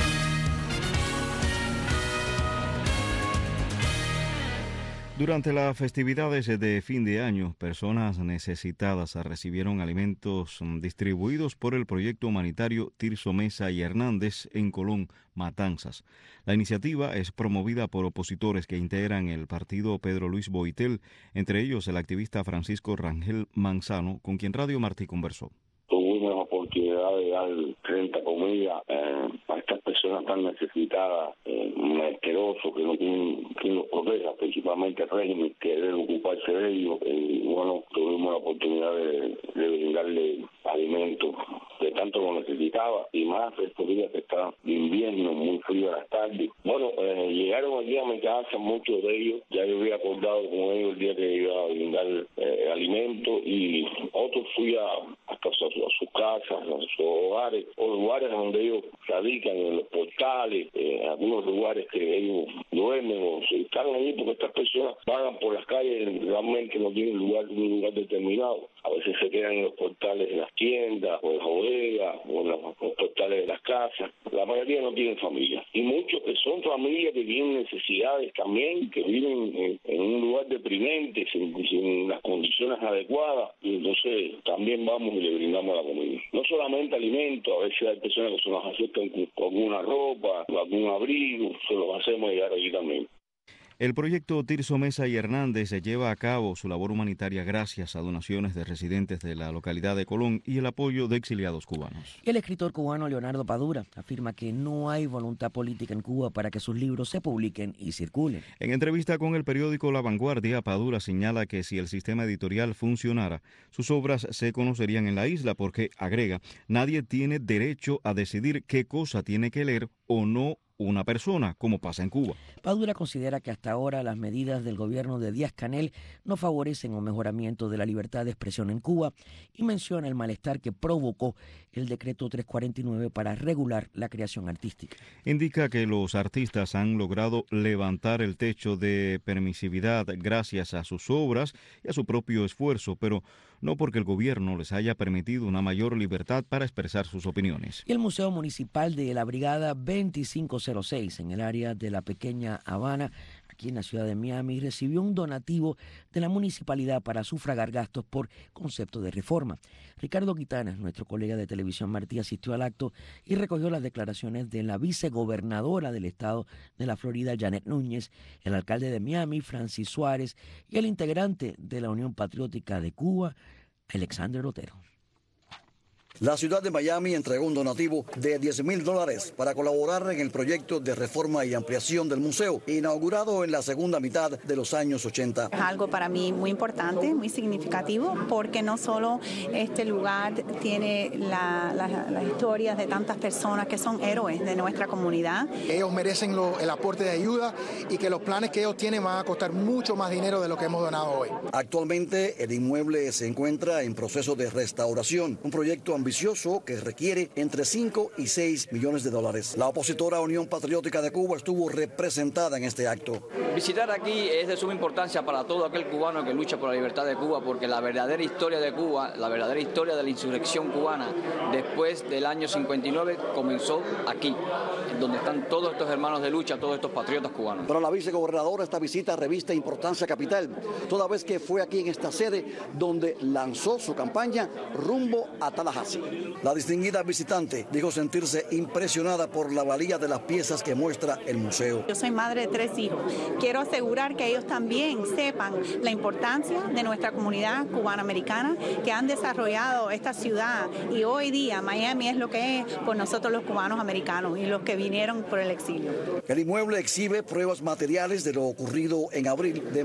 Durante las festividades de fin de año, personas necesitadas recibieron alimentos distribuidos por el proyecto humanitario Tirso Mesa y Hernández en Colón, Matanzas. La iniciativa es promovida por opositores que integran el partido Pedro Luis Boitel, entre ellos el activista Francisco Rangel Manzano, con quien Radio Martí conversó. Tuvimos la oportunidad de dar 30 comidas a estas personas tan necesitadas, asquerosos, que no tienen quien los proteja, principalmente el régimen que debe ocuparse de ellos. Bueno, tuvimos la oportunidad de brindarle alimentos que tanto lo necesitaba, y más estos días que está de invierno, muy frío a las tardes. Bueno, llegaron aquí a mi casa muchos de ellos, ya yo había acordado con ellos el día que iba a brindar alimentos, y otros fui hasta sus casas, a sus hogares, o lugares donde ellos radican, en los portales, algunos lugares que ellos duermen o se están ahí, porque estas personas vagan por las calles, realmente no tienen un lugar determinado. A veces se quedan en los portales de las tiendas, o en las bodegas, o en los portales de las casas. La mayoría no tienen familia. Y muchos que son familias que tienen necesidades también, que viven en un lugar deprimente, sin las condiciones adecuadas. Y entonces también vamos y le brindamos la comida. No solamente alimentos, a veces hay personas que se nos acercan con alguna ropa, con algún abrigo, se los hacemos llegar allí también. El proyecto Tirso Mesa y Hernández lleva a cabo su labor humanitaria gracias a donaciones de residentes de la localidad de Colón y el apoyo de exiliados cubanos. Y el escritor cubano Leonardo Padura afirma que no hay voluntad política en Cuba para que sus libros se publiquen y circulen. En entrevista con el periódico La Vanguardia, Padura señala que si el sistema editorial funcionara, sus obras se conocerían en la isla porque, agrega, nadie tiene derecho a decidir qué cosa tiene que leer o no una persona, como pasa en Cuba. Padura considera que hasta ahora las medidas del gobierno de Díaz-Canel no favorecen un mejoramiento de la libertad de expresión en Cuba y menciona el malestar que provocó el decreto 349 para regular la creación artística. Indica que los artistas han logrado levantar el techo de permisividad gracias a sus obras y a su propio esfuerzo, pero no porque el gobierno les haya permitido una mayor libertad para expresar sus opiniones. Y el Museo Municipal de la Brigada 2506, en el área de la Pequeña Habana, aquí en la ciudad de Miami, recibió un donativo de la municipalidad para sufragar gastos por concepto de reforma. Ricardo Quitanas, nuestro colega de Televisión Martí, asistió al acto y recogió las declaraciones de la vicegobernadora del estado de la Florida, Janet Núñez, el alcalde de Miami, Francis Suárez, y el integrante de la Unión Patriótica de Cuba, Alexander Otero. La ciudad de Miami entregó un donativo de $10,000 para colaborar en el proyecto de reforma y ampliación del museo, inaugurado en la segunda mitad de los años 80. Es algo para mí muy importante, muy significativo, porque no solo este lugar tiene las historias de tantas personas que son héroes de nuestra comunidad. Ellos merecen el aporte de ayuda y que los planes que ellos tienen van a costar mucho más dinero de lo que hemos donado hoy. Actualmente el inmueble se encuentra en proceso de restauración, un proyecto ambicioso que requiere entre 5 y 6 millones de dólares. La opositora Unión Patriótica de Cuba estuvo representada en este acto. Visitar aquí es de suma importancia para todo aquel cubano que lucha por la libertad de Cuba, porque la verdadera historia de Cuba, la verdadera historia de la insurrección cubana después del año 59 comenzó aquí, donde están todos estos hermanos de lucha, todos estos patriotas cubanos. Para la vicegobernadora, esta visita reviste importancia capital, toda vez que fue aquí en esta sede donde lanzó su campaña rumbo a Tallahassee. La distinguida visitante dijo sentirse impresionada por la valía de las piezas que muestra el museo. Yo soy madre de 3 hijos. Quiero asegurar que ellos también sepan la importancia de nuestra comunidad cubano-americana, que han desarrollado esta ciudad, y hoy día Miami es lo que es por nosotros los cubanos americanos y los que vinieron por el exilio. El inmueble exhibe pruebas materiales de lo ocurrido en abril de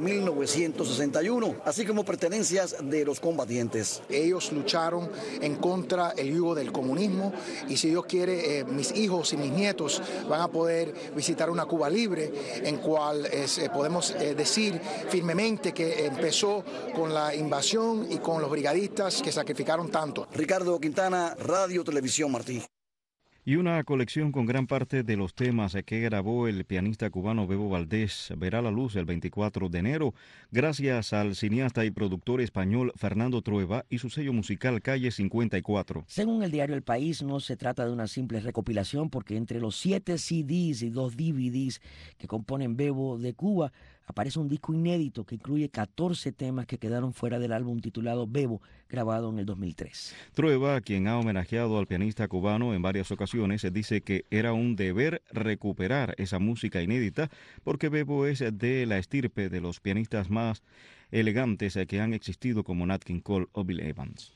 1961, así como pertenencias de los combatientes. Ellos lucharon en contra el yugo del comunismo, y si Dios quiere, mis hijos y mis nietos van a poder visitar una Cuba libre, en cual podemos decir firmemente que empezó con la invasión y con los brigadistas que sacrificaron tanto. Ricardo Quintana, Radio Televisión Martí. Y una colección con gran parte de los temas que grabó el pianista cubano Bebo Valdés verá la luz el 24 de enero, gracias al cineasta y productor español Fernando Trueba y su sello musical Calle 54. Según el diario El País, no se trata de una simple recopilación, porque entre los 7 CDs y 2 DVDs que componen Bebo de Cuba, aparece un disco inédito que incluye 14 temas que quedaron fuera del álbum titulado Bebo, grabado en el 2003. Trueba, quien ha homenajeado al pianista cubano en varias ocasiones, dice que era un deber recuperar esa música inédita, porque Bebo es de la estirpe de los pianistas más elegantes que han existido, como Nat King Cole o Bill Evans.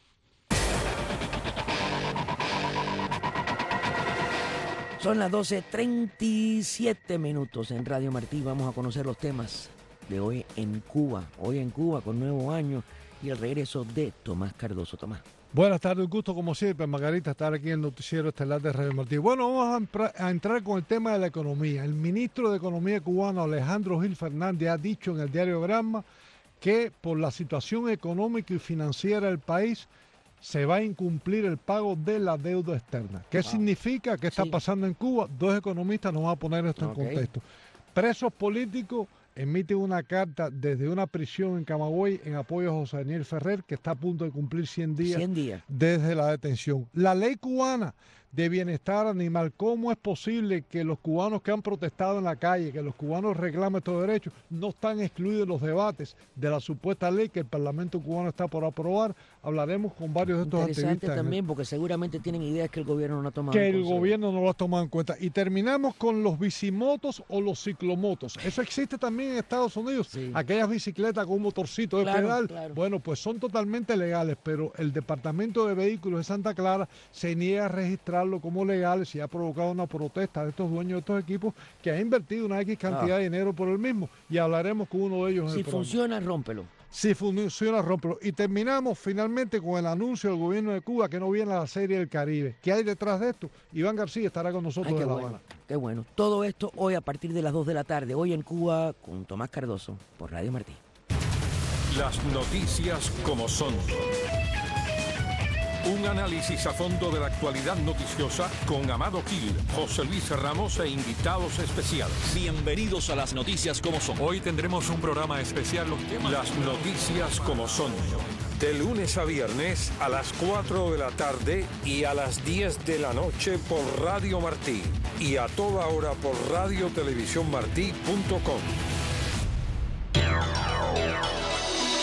Son las 12:37 minutos en Radio Martí. Vamos a conocer los temas de hoy en Cuba. Hoy en Cuba, con nuevo año y el regreso de Tomás Cardoso. Tomás. Buenas tardes, un gusto como siempre, Margarita, estar aquí en el noticiero estelar de Radio Martí. Bueno, vamos a entrar con el tema de la economía. El ministro de Economía cubano, Alejandro Gil Fernández, ha dicho en el diario Granma que por la situación económica y financiera del país se va a incumplir el pago de la deuda externa. ¿Qué significa? ¿Qué está pasando en Cuba? 2 economistas nos van a poner esto en contexto. Presos políticos emiten una carta desde una prisión en Camagüey en apoyo a José Daniel Ferrer, que está a punto de cumplir 100 días desde la detención. La ley cubana de bienestar animal, ¿cómo es posible que los cubanos que han protestado en la calle, que los cubanos reclaman estos derechos, no están excluidos los debates de la supuesta ley que el Parlamento cubano está por aprobar? Hablaremos con varios de estos activistas. Interesante también, porque seguramente tienen ideas que el gobierno no ha tomado en cuenta. Que el gobierno no lo ha tomado en cuenta. Y terminamos con los bicimotos o los ciclomotos. Eso existe también en Estados Unidos. Sí. Aquellas bicicletas con un motorcito de pedal. Claro. Bueno, pues son totalmente legales, pero el Departamento de Vehículos de Santa Clara se niega a registrarlo como legales y ha provocado una protesta de estos dueños de estos equipos, que ha invertido una X cantidad de dinero por el mismo, y hablaremos con uno de ellos. Si funciona, rómpelo. Si funciona, rómpelo. Y terminamos finalmente con el anuncio del gobierno de Cuba que no viene a la Serie del Caribe. ¿Qué hay detrás de esto? Iván García estará con nosotros de La Habana. Qué bueno. Todo esto hoy a partir de las 2 de la tarde. Hoy en Cuba con Tomás Cardoso por Radio Martí. Las noticias como son. Un análisis a fondo de la actualidad noticiosa con Amado Gil, José Luis Ramos e invitados especiales. Bienvenidos a las noticias como son. Hoy tendremos un programa especial, los temas. Las noticias como son. De lunes a viernes a las 4 de la tarde y a las 10 de la noche por Radio Martí. Y a toda hora por radiotelevisiónmartí.com.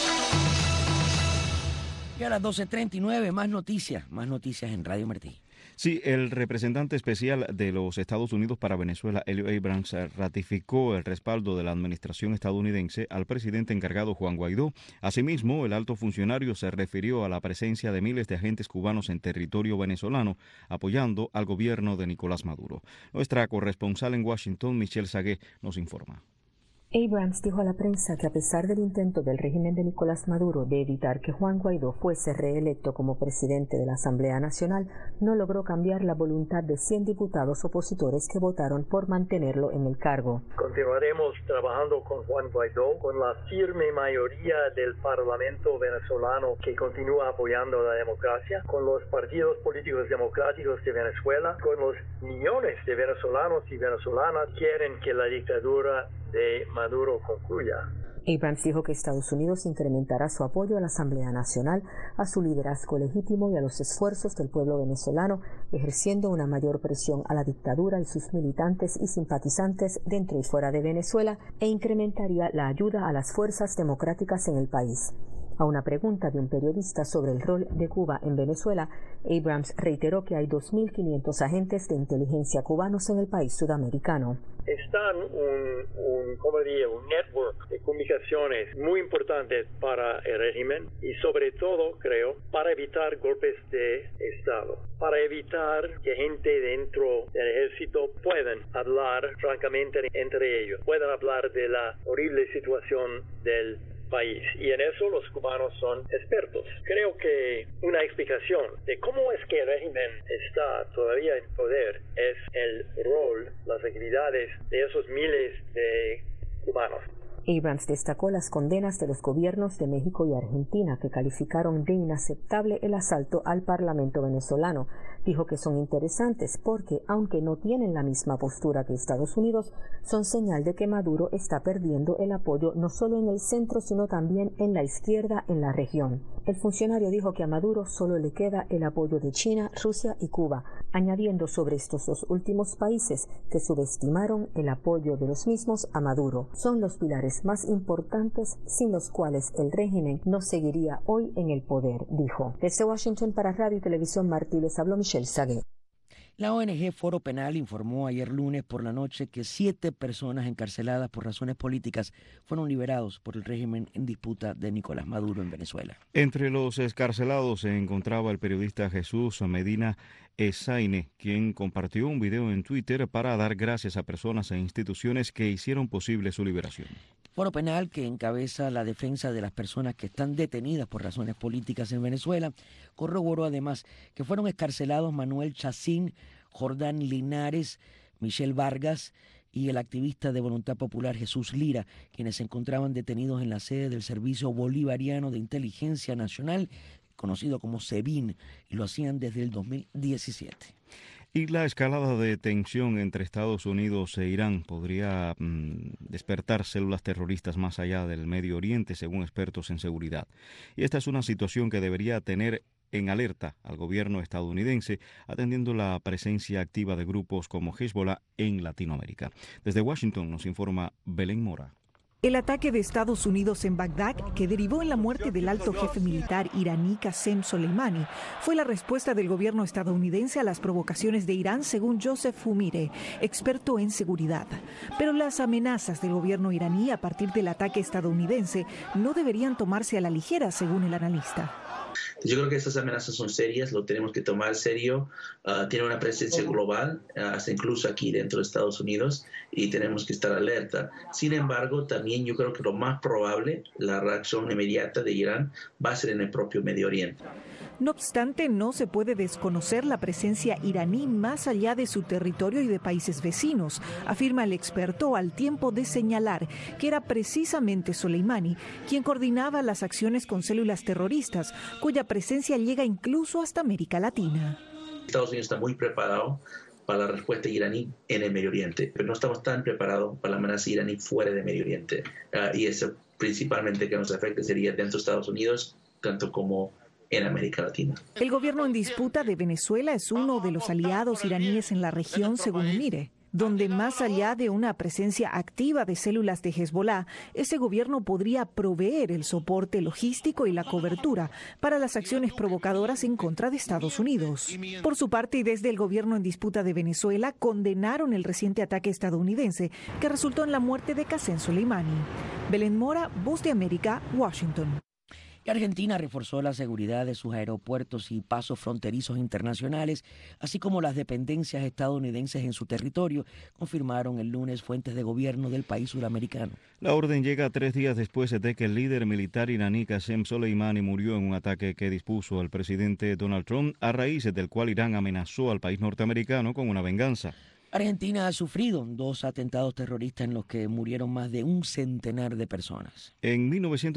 Y a las 12:39, más noticias en Radio Martí. Sí, el representante especial de los Estados Unidos para Venezuela, Elliot Abrams, ratificó el respaldo de la administración estadounidense al presidente encargado Juan Guaidó. Asimismo, el alto funcionario se refirió a la presencia de miles de agentes cubanos en territorio venezolano, apoyando al gobierno de Nicolás Maduro. Nuestra corresponsal en Washington, Michelle Sagué, nos informa. Abrams dijo a la prensa que a pesar del intento del régimen de Nicolás Maduro de evitar que Juan Guaidó fuese reelecto como presidente de la Asamblea Nacional, no logró cambiar la voluntad de 100 diputados opositores que votaron por mantenerlo en el cargo. Continuaremos trabajando con Juan Guaidó, con la firme mayoría del Parlamento venezolano que continúa apoyando la democracia, con los partidos políticos democráticos de Venezuela, con los millones de venezolanos y venezolanas que quieren que la dictadura de Maduro concluya. Abrams dijo que Estados Unidos incrementará su apoyo a la Asamblea Nacional, a su liderazgo legítimo y a los esfuerzos del pueblo venezolano, ejerciendo una mayor presión a la dictadura y sus militantes y simpatizantes dentro y fuera de Venezuela, e incrementaría la ayuda a las fuerzas democráticas en el país. A una pregunta de un periodista sobre el rol de Cuba en Venezuela, Abrams reiteró que hay 2.500 agentes de inteligencia cubanos en el país sudamericano. Están un network de comunicaciones muy importantes para el régimen y sobre todo, creo, para evitar golpes de Estado, para evitar que gente dentro del ejército puedan hablar francamente entre ellos, puedan hablar de la horrible situación del país, y en eso los cubanos son expertos. Creo que una explicación de cómo es que el régimen está todavía en poder es el rol, las actividades de esos miles de cubanos. Abrams destacó las condenas de los gobiernos de México y Argentina, que calificaron de inaceptable el asalto al Parlamento venezolano. Dijo que son interesantes porque, aunque no tienen la misma postura que Estados Unidos, son señal de que Maduro está perdiendo el apoyo no solo en el centro, sino también en la izquierda en la región. El funcionario dijo que a Maduro solo le queda el apoyo de China, Rusia y Cuba, añadiendo sobre estos dos últimos países que subestimaron el apoyo de los mismos a Maduro. Son los pilares más importantes sin los cuales el régimen no seguiría hoy en el poder, dijo. Desde Washington para Radio y Televisión Martí les habló Michelle Sagué. La ONG Foro Penal informó ayer lunes por la noche que 7 personas encarceladas por razones políticas fueron liberados por el régimen en disputa de Nicolás Maduro en Venezuela. Entre los excarcelados se encontraba el periodista Jesús Medina Esaine, quien compartió un video en Twitter para dar gracias a personas e instituciones que hicieron posible su liberación. Foro Penal, que encabeza la defensa de las personas que están detenidas por razones políticas en Venezuela, corroboró además que fueron excarcelados Manuel Chacín, Jordán Linares, Michelle Vargas y el activista de Voluntad Popular Jesús Lira, quienes se encontraban detenidos en la sede del Servicio Bolivariano de Inteligencia Nacional, conocido como SEBIN, y lo hacían desde el 2017. Y la escalada de tensión entre Estados Unidos e Irán podría despertar células terroristas más allá del Medio Oriente, según expertos en seguridad. Y esta es una situación que debería tener en alerta al gobierno estadounidense, atendiendo la presencia activa de grupos como Hezbollah en Latinoamérica. Desde Washington nos informa Belén Mora. El ataque de Estados Unidos en Bagdad, que derivó en la muerte del alto jefe militar iraní Qasem Soleimani, fue la respuesta del gobierno estadounidense a las provocaciones de Irán, según Joseph Fumire, experto en seguridad. Pero las amenazas del gobierno iraní a partir del ataque estadounidense no deberían tomarse a la ligera, según el analista. Yo creo que estas amenazas son serias, lo tenemos que tomar serio, tiene una presencia global, hasta incluso aquí dentro de Estados Unidos, y tenemos que estar alerta. Sin embargo, también yo creo que lo más probable, la reacción inmediata de Irán va a ser en el propio Medio Oriente. No obstante, no se puede desconocer la presencia iraní más allá de su territorio y de países vecinos, afirma el experto, al tiempo de señalar que era precisamente Soleimani quien coordinaba las acciones con células terroristas, cuya presencia llega incluso hasta América Latina. Estados Unidos está muy preparado para la respuesta iraní en el Medio Oriente, pero no estamos tan preparados para la amenaza iraní fuera del Medio Oriente. Y eso principalmente que nos afecta sería dentro de Estados Unidos, tanto como en América Latina. El gobierno en disputa de Venezuela es uno de los aliados iraníes en la región, según Mire. donde más allá de una presencia activa de células de Hezbollah, ese gobierno podría proveer el soporte logístico y la cobertura para las acciones provocadoras en contra de Estados Unidos. Por su parte, y desde el gobierno en disputa de Venezuela, condenaron el reciente ataque estadounidense que resultó en la muerte de Qasem Soleimani. Belén Mora, Voz de América, Washington. Argentina reforzó la seguridad de sus aeropuertos y pasos fronterizos internacionales, así como las dependencias estadounidenses en su territorio, confirmaron el lunes fuentes de gobierno del país suramericano. La orden llega 3 días después de que el líder militar iraní Qasem Soleimani murió en un ataque que dispuso al presidente Donald Trump, a raíz del cual Irán amenazó al país norteamericano con una venganza. Argentina ha sufrido 2 atentados terroristas en los que murieron más de 100 de personas. En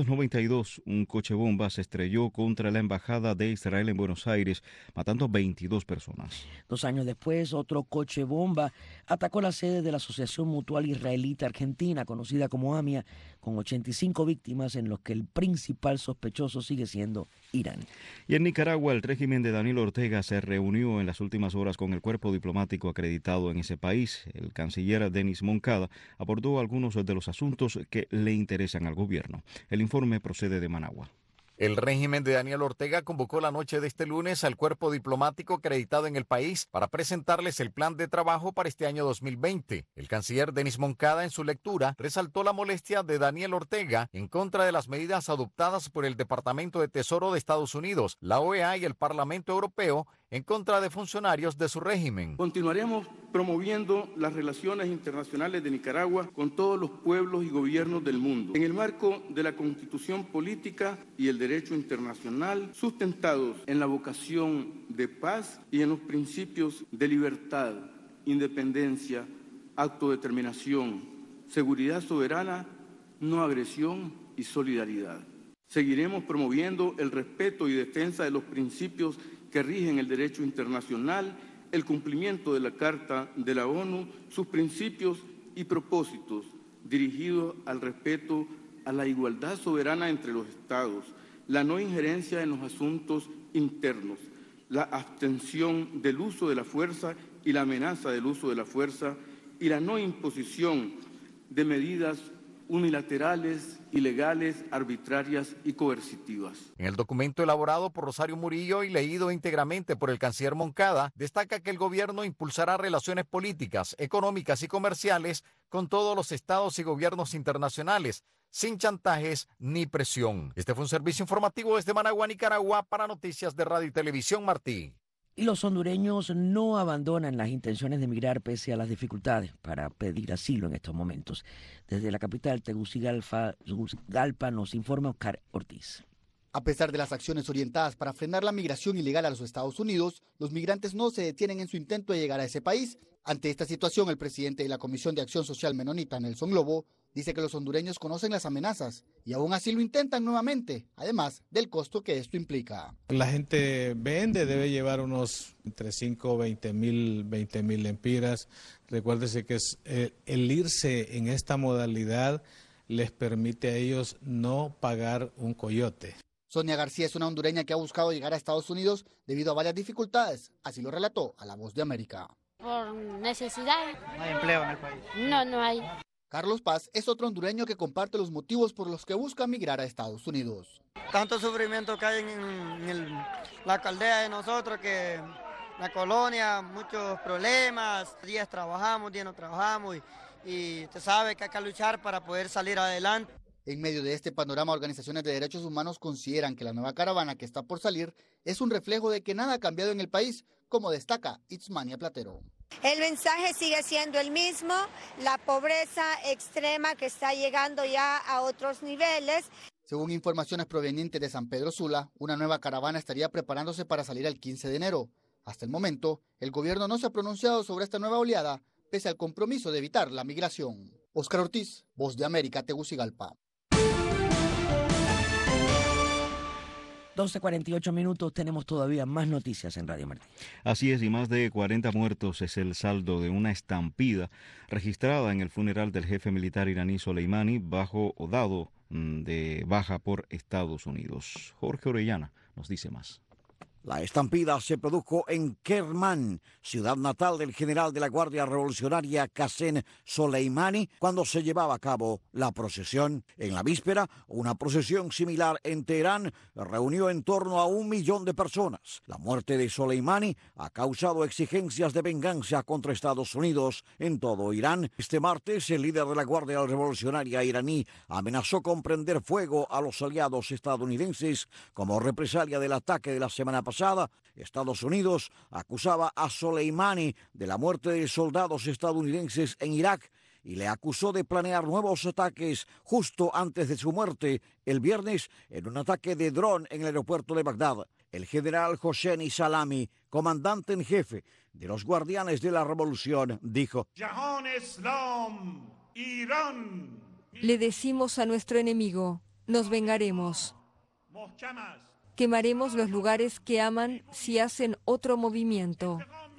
1992, un coche bomba se estrelló contra la embajada de Israel en Buenos Aires, matando 22 personas. 2 años después, otro coche bomba atacó la sede de la Asociación Mutual Israelita Argentina, conocida como AMIA, con 85 víctimas, en los que el principal sospechoso sigue siendo Irán. Y en Nicaragua, el régimen de Daniel Ortega se reunió en las últimas horas con el cuerpo diplomático acreditado en ese país. El canciller Denis Moncada abordó algunos de los asuntos que le interesan al gobierno. El informe procede de Managua. El régimen de Daniel Ortega convocó la noche de este lunes al cuerpo diplomático acreditado en el país para presentarles el plan de trabajo para este año 2020. El canciller Denis Moncada, en su lectura, resaltó la molestia de Daniel Ortega en contra de las medidas adoptadas por el Departamento de Tesoro de Estados Unidos, la OEA y el Parlamento Europeo en contra de funcionarios de su régimen. Continuaremos promoviendo las relaciones internacionales de Nicaragua con todos los pueblos y gobiernos del mundo, en el marco de la Constitución política y el derecho internacional, sustentados en la vocación de paz y en los principios de libertad, independencia, autodeterminación, seguridad soberana, no agresión y solidaridad. Seguiremos promoviendo el respeto y defensa de los principios que rigen el derecho internacional, el cumplimiento de la Carta de la ONU, sus principios y propósitos dirigidos al respeto a la igualdad soberana entre los Estados, la no injerencia en los asuntos internos, la abstención del uso de la fuerza y la amenaza del uso de la fuerza y la no imposición de medidas unilaterales, ilegales, arbitrarias y coercitivas. En el documento elaborado por Rosario Murillo y leído íntegramente por el canciller Moncada, destaca que el gobierno impulsará relaciones políticas, económicas y comerciales con todos los estados y gobiernos internacionales, sin chantajes ni presión. Este fue un servicio informativo desde Managua, Nicaragua, para Noticias de Radio y Televisión Martí. Y los hondureños no abandonan las intenciones de emigrar pese a las dificultades para pedir asilo en estos momentos. Desde la capital Tegucigalpa nos informa Oscar Ortiz. A pesar de las acciones orientadas para frenar la migración ilegal a los Estados Unidos, los migrantes no se detienen en su intento de llegar a ese país. Ante esta situación, el presidente de la Comisión de Acción Social Menonita, Nelson Lobo, dice que los hondureños conocen las amenazas y aún así lo intentan nuevamente, además del costo que esto implica. La gente vende, debe llevar unos entre 5 o 20 mil lempiras. Recuérdese que el irse en esta modalidad les permite a ellos no pagar un coyote. Sonia García es una hondureña que ha buscado llegar a Estados Unidos debido a varias dificultades, así lo relató a La Voz de América. Por necesidad. ¿No hay empleo en el país? No hay. Carlos Paz es otro hondureño que comparte los motivos por los que busca migrar a Estados Unidos. Tanto sufrimiento que hay en la aldea de nosotros, que la colonia, muchos problemas, días trabajamos, días no trabajamos y usted sabe que hay que luchar para poder salir adelante. En medio de este panorama, organizaciones de derechos humanos consideran que la nueva caravana que está por salir es un reflejo de que nada ha cambiado en el país, como destaca Itzmania Platero. El mensaje sigue siendo el mismo, la pobreza extrema que está llegando ya a otros niveles. Según informaciones provenientes de San Pedro Sula, una nueva caravana estaría preparándose para salir el 15 de enero. Hasta el momento, el gobierno no se ha pronunciado sobre esta nueva oleada, pese al compromiso de evitar la migración. Oscar Ortiz, Voz de América, Tegucigalpa. 12:48, tenemos todavía más noticias en Radio Martí. Así es, y más de 40 muertos es el saldo de una estampida registrada en el funeral del jefe militar iraní Soleimani, bajo o dado de baja por Estados Unidos. Jorge Orellana nos dice más. La estampida se produjo en Kerman, ciudad natal del general de la Guardia Revolucionaria Qasem Soleimani, cuando se llevaba a cabo la procesión. En la víspera, una procesión similar en Teherán reunió en torno a 1 millón de personas. La muerte de Soleimani ha causado exigencias de venganza contra Estados Unidos en todo Irán. Este martes, el líder de la Guardia Revolucionaria iraní amenazó con prender fuego a los aliados estadounidenses como represalia del ataque de la semana pasada. Estados Unidos acusaba a Soleimani de la muerte de soldados estadounidenses en Irak y le acusó de planear nuevos ataques justo antes de su muerte el viernes en un ataque de dron en el aeropuerto de Bagdad. El general Hosseini Salami, comandante en jefe de los Guardianes de la Revolución, dijo: Le decimos a nuestro enemigo, nos vengaremos. Quemaremos los lugares que aman si hacen otro movimiento.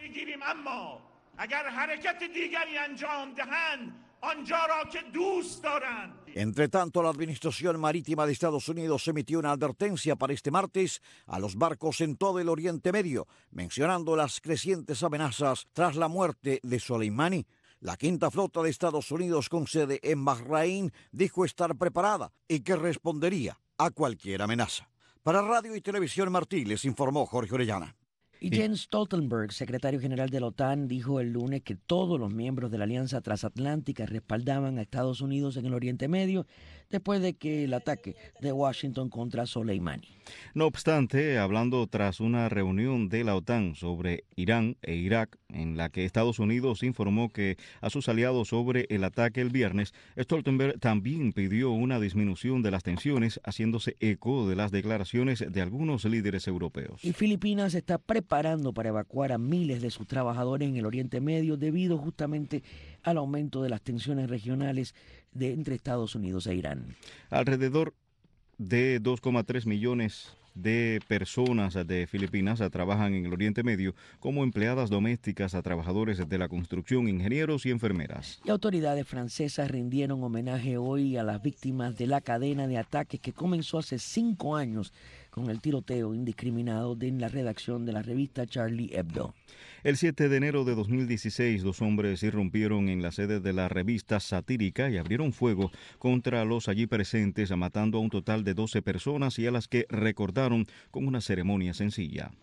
Entre tanto, la Administración Marítima de Estados Unidos emitió una advertencia para este martes a los barcos en todo el Oriente Medio, mencionando las crecientes amenazas tras la muerte de Soleimani. La quinta flota de Estados Unidos con sede en Bahrein dijo estar preparada y que respondería a cualquier amenaza. Para Radio y Televisión Martí, les informó Jorge Orellana. Y Jens Stoltenberg, secretario general de la OTAN, dijo el lunes que todos los miembros de la Alianza Transatlántica respaldaban a Estados Unidos en el Oriente Medio después de que el ataque de Washington contra Soleimani. No obstante, hablando tras una reunión de la OTAN sobre Irán e Irak, en la que Estados Unidos informó que a sus aliados sobre el ataque el viernes, Stoltenberg también pidió una disminución de las tensiones, haciéndose eco de las declaraciones de algunos líderes europeos. Y Filipinas está preparando para evacuar a miles de sus trabajadores en el Oriente Medio debido justamente al aumento de las tensiones regionales entre Estados Unidos e Irán. Alrededor de 2,3 millones de personas de Filipinas trabajan en el Oriente Medio como empleadas domésticas a trabajadores de la construcción, ingenieros y enfermeras. Y autoridades francesas rindieron homenaje hoy a las víctimas de la cadena de ataques que comenzó hace 5 años con el tiroteo indiscriminado en la redacción de la revista Charlie Hebdo. El 7 de enero de 2016, 2 hombres irrumpieron en la sede de la revista satírica y abrieron fuego contra los allí presentes, matando a un total de 12 personas y a las que recordaron con una ceremonia sencilla.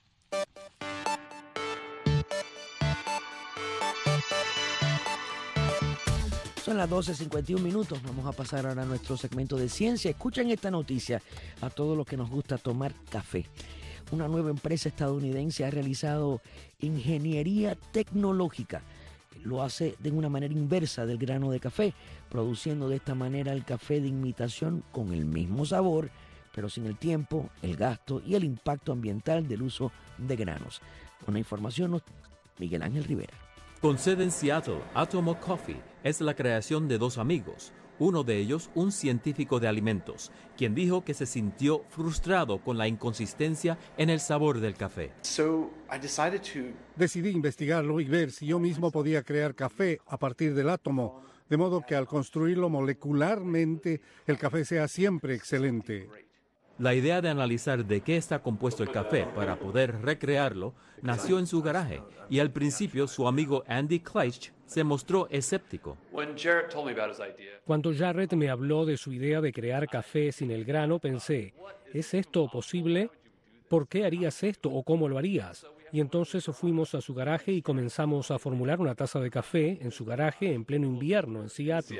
Son las 12:51. Vamos a pasar ahora a nuestro segmento de ciencia. Escuchen esta noticia a todos los que nos gusta tomar café. Una nueva empresa estadounidense ha realizado ingeniería tecnológica. Lo hace de una manera inversa del grano de café, produciendo de esta manera el café de imitación con el mismo sabor, pero sin el tiempo, el gasto y el impacto ambiental del uso de granos. Con la información, Miguel Ángel Rivera. Con sede en Seattle, Atomo Coffee es la creación de 2 amigos, uno de ellos un científico de alimentos, quien dijo que se sintió frustrado con la inconsistencia en el sabor del café. Decidí investigarlo y ver si yo mismo podía crear café a partir del átomo, de modo que al construirlo molecularmente, el café sea siempre excelente. La idea de analizar de qué está compuesto el café para poder recrearlo nació en su garaje y al principio su amigo Andy Kleitsch se mostró escéptico. Cuando Jarrett me habló de su idea de crear café sin el grano, pensé, ¿es esto posible? ¿Por qué harías esto o cómo lo harías? Y entonces fuimos a su garaje y comenzamos a formular una taza de café en su garaje en pleno invierno en Seattle.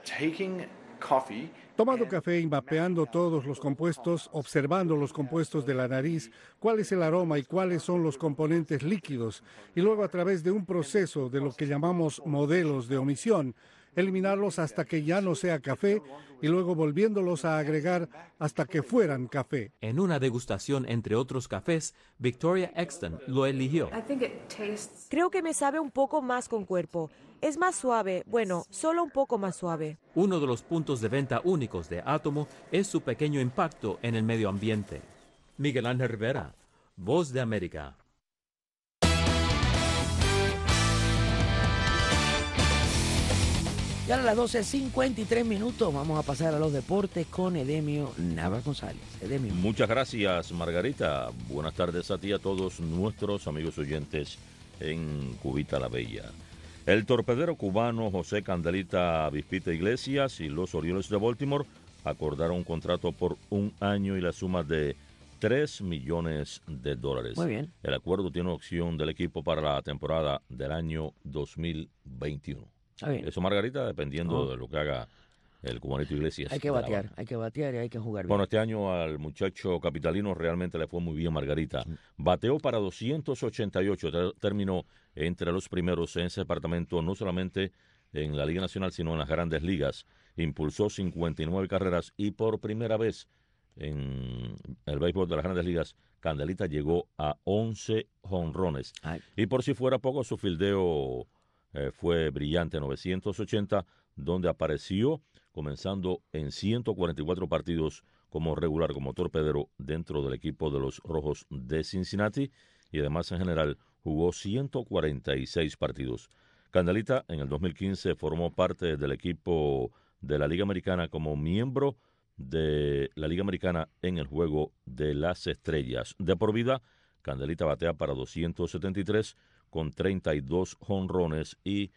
Tomando café y mapeando todos los compuestos, observando los compuestos de la nariz, cuál es el aroma y cuáles son los componentes líquidos, y luego a través de un proceso de lo que llamamos modelos de omisión, eliminarlos hasta que ya no sea café y luego volviéndolos a agregar hasta que fueran café. En una degustación entre otros cafés, Victoria Exton lo eligió. Creo que me sabe un poco más con cuerpo. Es más suave, bueno, solo un poco más suave. Uno de los puntos de venta únicos de Atomo es su pequeño impacto en el medio ambiente. Miguel Ángel Rivera, Voz de América. Y Ya a las 12:53 minutos vamos a pasar a los deportes con Edemio Navas González. Edemio. Muchas gracias, Margarita. Buenas tardes a ti y a todos nuestros amigos oyentes en Cubita la Bella. El torpedero cubano José Candelita Vispita Iglesias y los Orioles de Baltimore acordaron un contrato por 1 año y la suma de $3 millones. Muy bien. El acuerdo tiene opción del equipo para la temporada del año 2021. Eso, Margarita, dependiendo de lo que haga el cubanito Iglesias. Hay que batear y hay que jugar bien. Bueno, este año al muchacho capitalino realmente le fue muy bien, Margarita. Bateó para 288, terminó entre los primeros en ese departamento, no solamente en la Liga Nacional, sino en las Grandes Ligas. Impulsó 59 carreras y por primera vez en el béisbol de las Grandes Ligas, Candelita llegó a 11 jonrones. Y por si fuera poco, su fildeo fue brillante, 980, donde apareció comenzando en 144 partidos como regular, como torpedero dentro del equipo de los Rojos de Cincinnati, y además en general jugó 146 partidos. Candelita en el 2015 formó parte del equipo de la Liga Americana como miembro de la Liga Americana en el Juego de las Estrellas. De por vida, Candelita batea para 273 con 32 jonrones y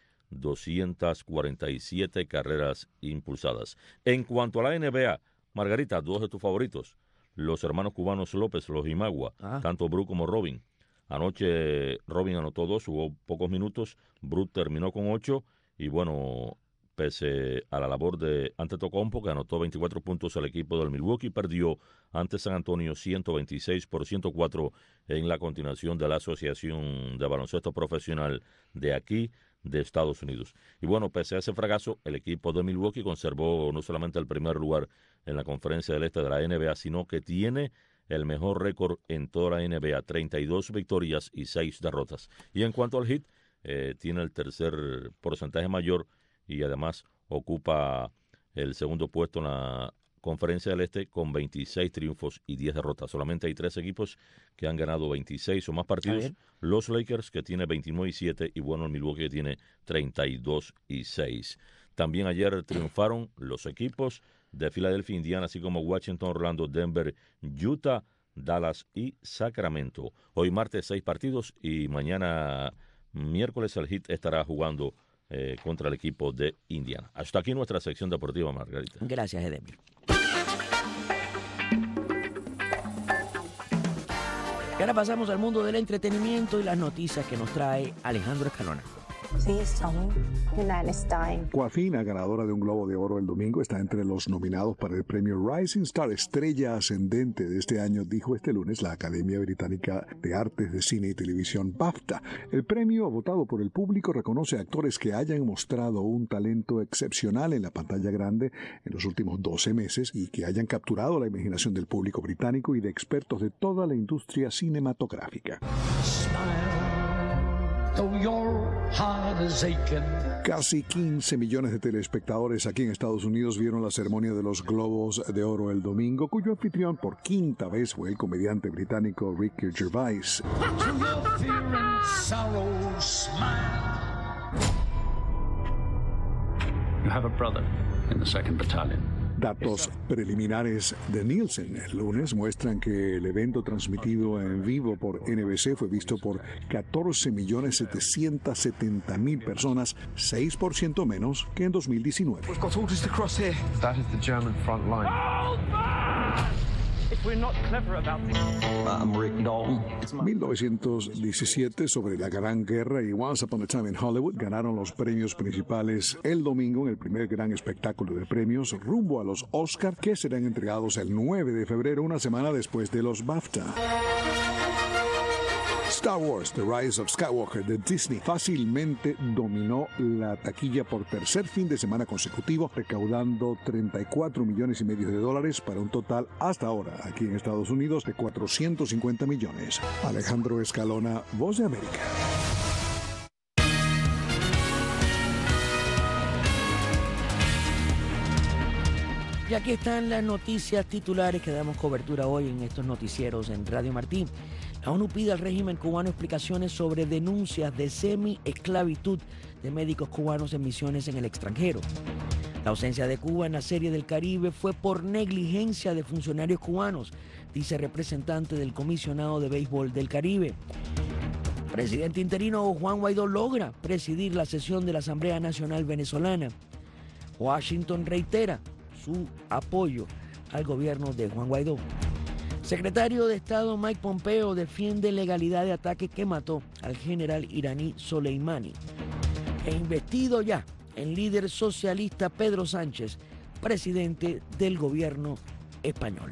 247 carreras impulsadas. En cuanto a la NBA, Margarita, 2 de tus favoritos, los hermanos cubanos López, los Imagua, tanto Bru como Robin. Anoche Robin anotó 2, jugó pocos minutos, Bru terminó con 8 y bueno, pese a la labor de Antetokounmpo, que anotó 24 puntos, el equipo del Milwaukee perdió ante San Antonio 126-104 en la continuación de la Asociación de Baloncesto Profesional de aquí, de Estados Unidos. Y bueno, pese a ese fracaso, el equipo de Milwaukee conservó no solamente el primer lugar en la Conferencia del Este de la NBA, sino que tiene el mejor récord en toda la NBA, 32 victorias y 6 derrotas. Y en cuanto al Heat, tiene el tercer porcentaje mayor y además ocupa el segundo puesto en la Conferencia del Este con 26 triunfos y 10 derrotas. Solamente hay 3 equipos que han ganado 26 o más partidos. Los Lakers, que tiene 29-7, y bueno, el Milwaukee, que tiene 32-6. También ayer triunfaron los equipos de Filadelfia, Indiana, así como Washington, Orlando, Denver, Utah, Dallas y Sacramento. Hoy martes 6 partidos y mañana miércoles el Heat estará jugando contra el equipo de Indiana. Hasta aquí nuestra sección deportiva, Margarita. Gracias, Edemio. Y ahora pasamos al mundo del entretenimiento y las noticias que nos trae Alejandro Escalona. Joaquina, ganadora de un Globo de Oro el domingo, está entre los nominados para el premio Rising Star, estrella ascendente de este año, dijo este lunes la Academia Británica de Artes de Cine y Televisión, BAFTA. El premio, votado por el público, reconoce a actores que hayan mostrado un talento excepcional en la pantalla grande en los últimos 12 meses y que hayan capturado la imaginación del público británico y de expertos de toda la industria cinematográfica. Casi 15 millones de telespectadores aquí en Estados Unidos vieron la ceremonia de los Globos de Oro el domingo, cuyo anfitrión por quinta vez fue el comediante británico Ricky Gervais. You have a brother in the 2nd Battalion. Datos preliminares de Nielsen el lunes muestran que el evento transmitido en vivo por NBC fue visto por 14.770.000 personas, 6% menos que en 2019. 1917, sobre la Gran Guerra y Once Upon a Time in Hollywood ganaron los premios principales el domingo en el primer gran espectáculo de premios rumbo a los Oscar, que serán entregados el 9 de febrero, una semana después de los BAFTA. Star Wars, The Rise of Skywalker de Disney fácilmente dominó la taquilla por tercer fin de semana consecutivo, recaudando $34,5 millones para un total hasta ahora aquí en Estados Unidos de 450 millones. Alejandro Escalona, Voz de América. Y aquí están las noticias titulares que damos cobertura hoy en estos noticieros en Radio Martí. La ONU pide al régimen cubano explicaciones sobre denuncias de semi-esclavitud de médicos cubanos en misiones en el extranjero. La ausencia de Cuba en la Serie del Caribe fue por negligencia de funcionarios cubanos, dice representante del comisionado de béisbol del Caribe. Presidente interino Juan Guaidó logra presidir la sesión de la Asamblea Nacional Venezolana. Washington reitera su apoyo al gobierno de Juan Guaidó. Secretario de Estado Mike Pompeo defiende legalidad de ataque que mató al general iraní Soleimani. E investido ya el líder socialista Pedro Sánchez, presidente del gobierno español.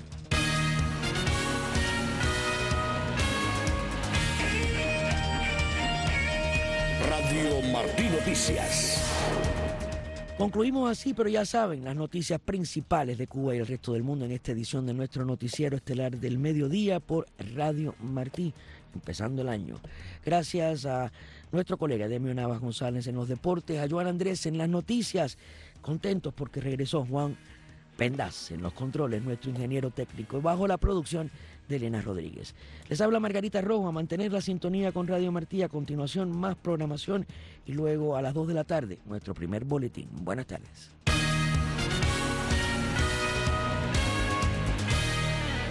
Radio Martí Noticias. Concluimos así, pero ya saben, las noticias principales de Cuba y el resto del mundo en esta edición de nuestro noticiero estelar del mediodía por Radio Martí, empezando el año. Gracias a nuestro colega Demio Navas González en los deportes, a Joan Andrés en las noticias. Contentos porque regresó Juan Pendaz en los controles, nuestro ingeniero técnico, y bajo la producción de Elena Rodríguez. Les habla Margarita Rojo, a mantener la sintonía con Radio Martí. A continuación, más programación y luego a las 2 de la tarde, nuestro primer boletín. Buenas tardes.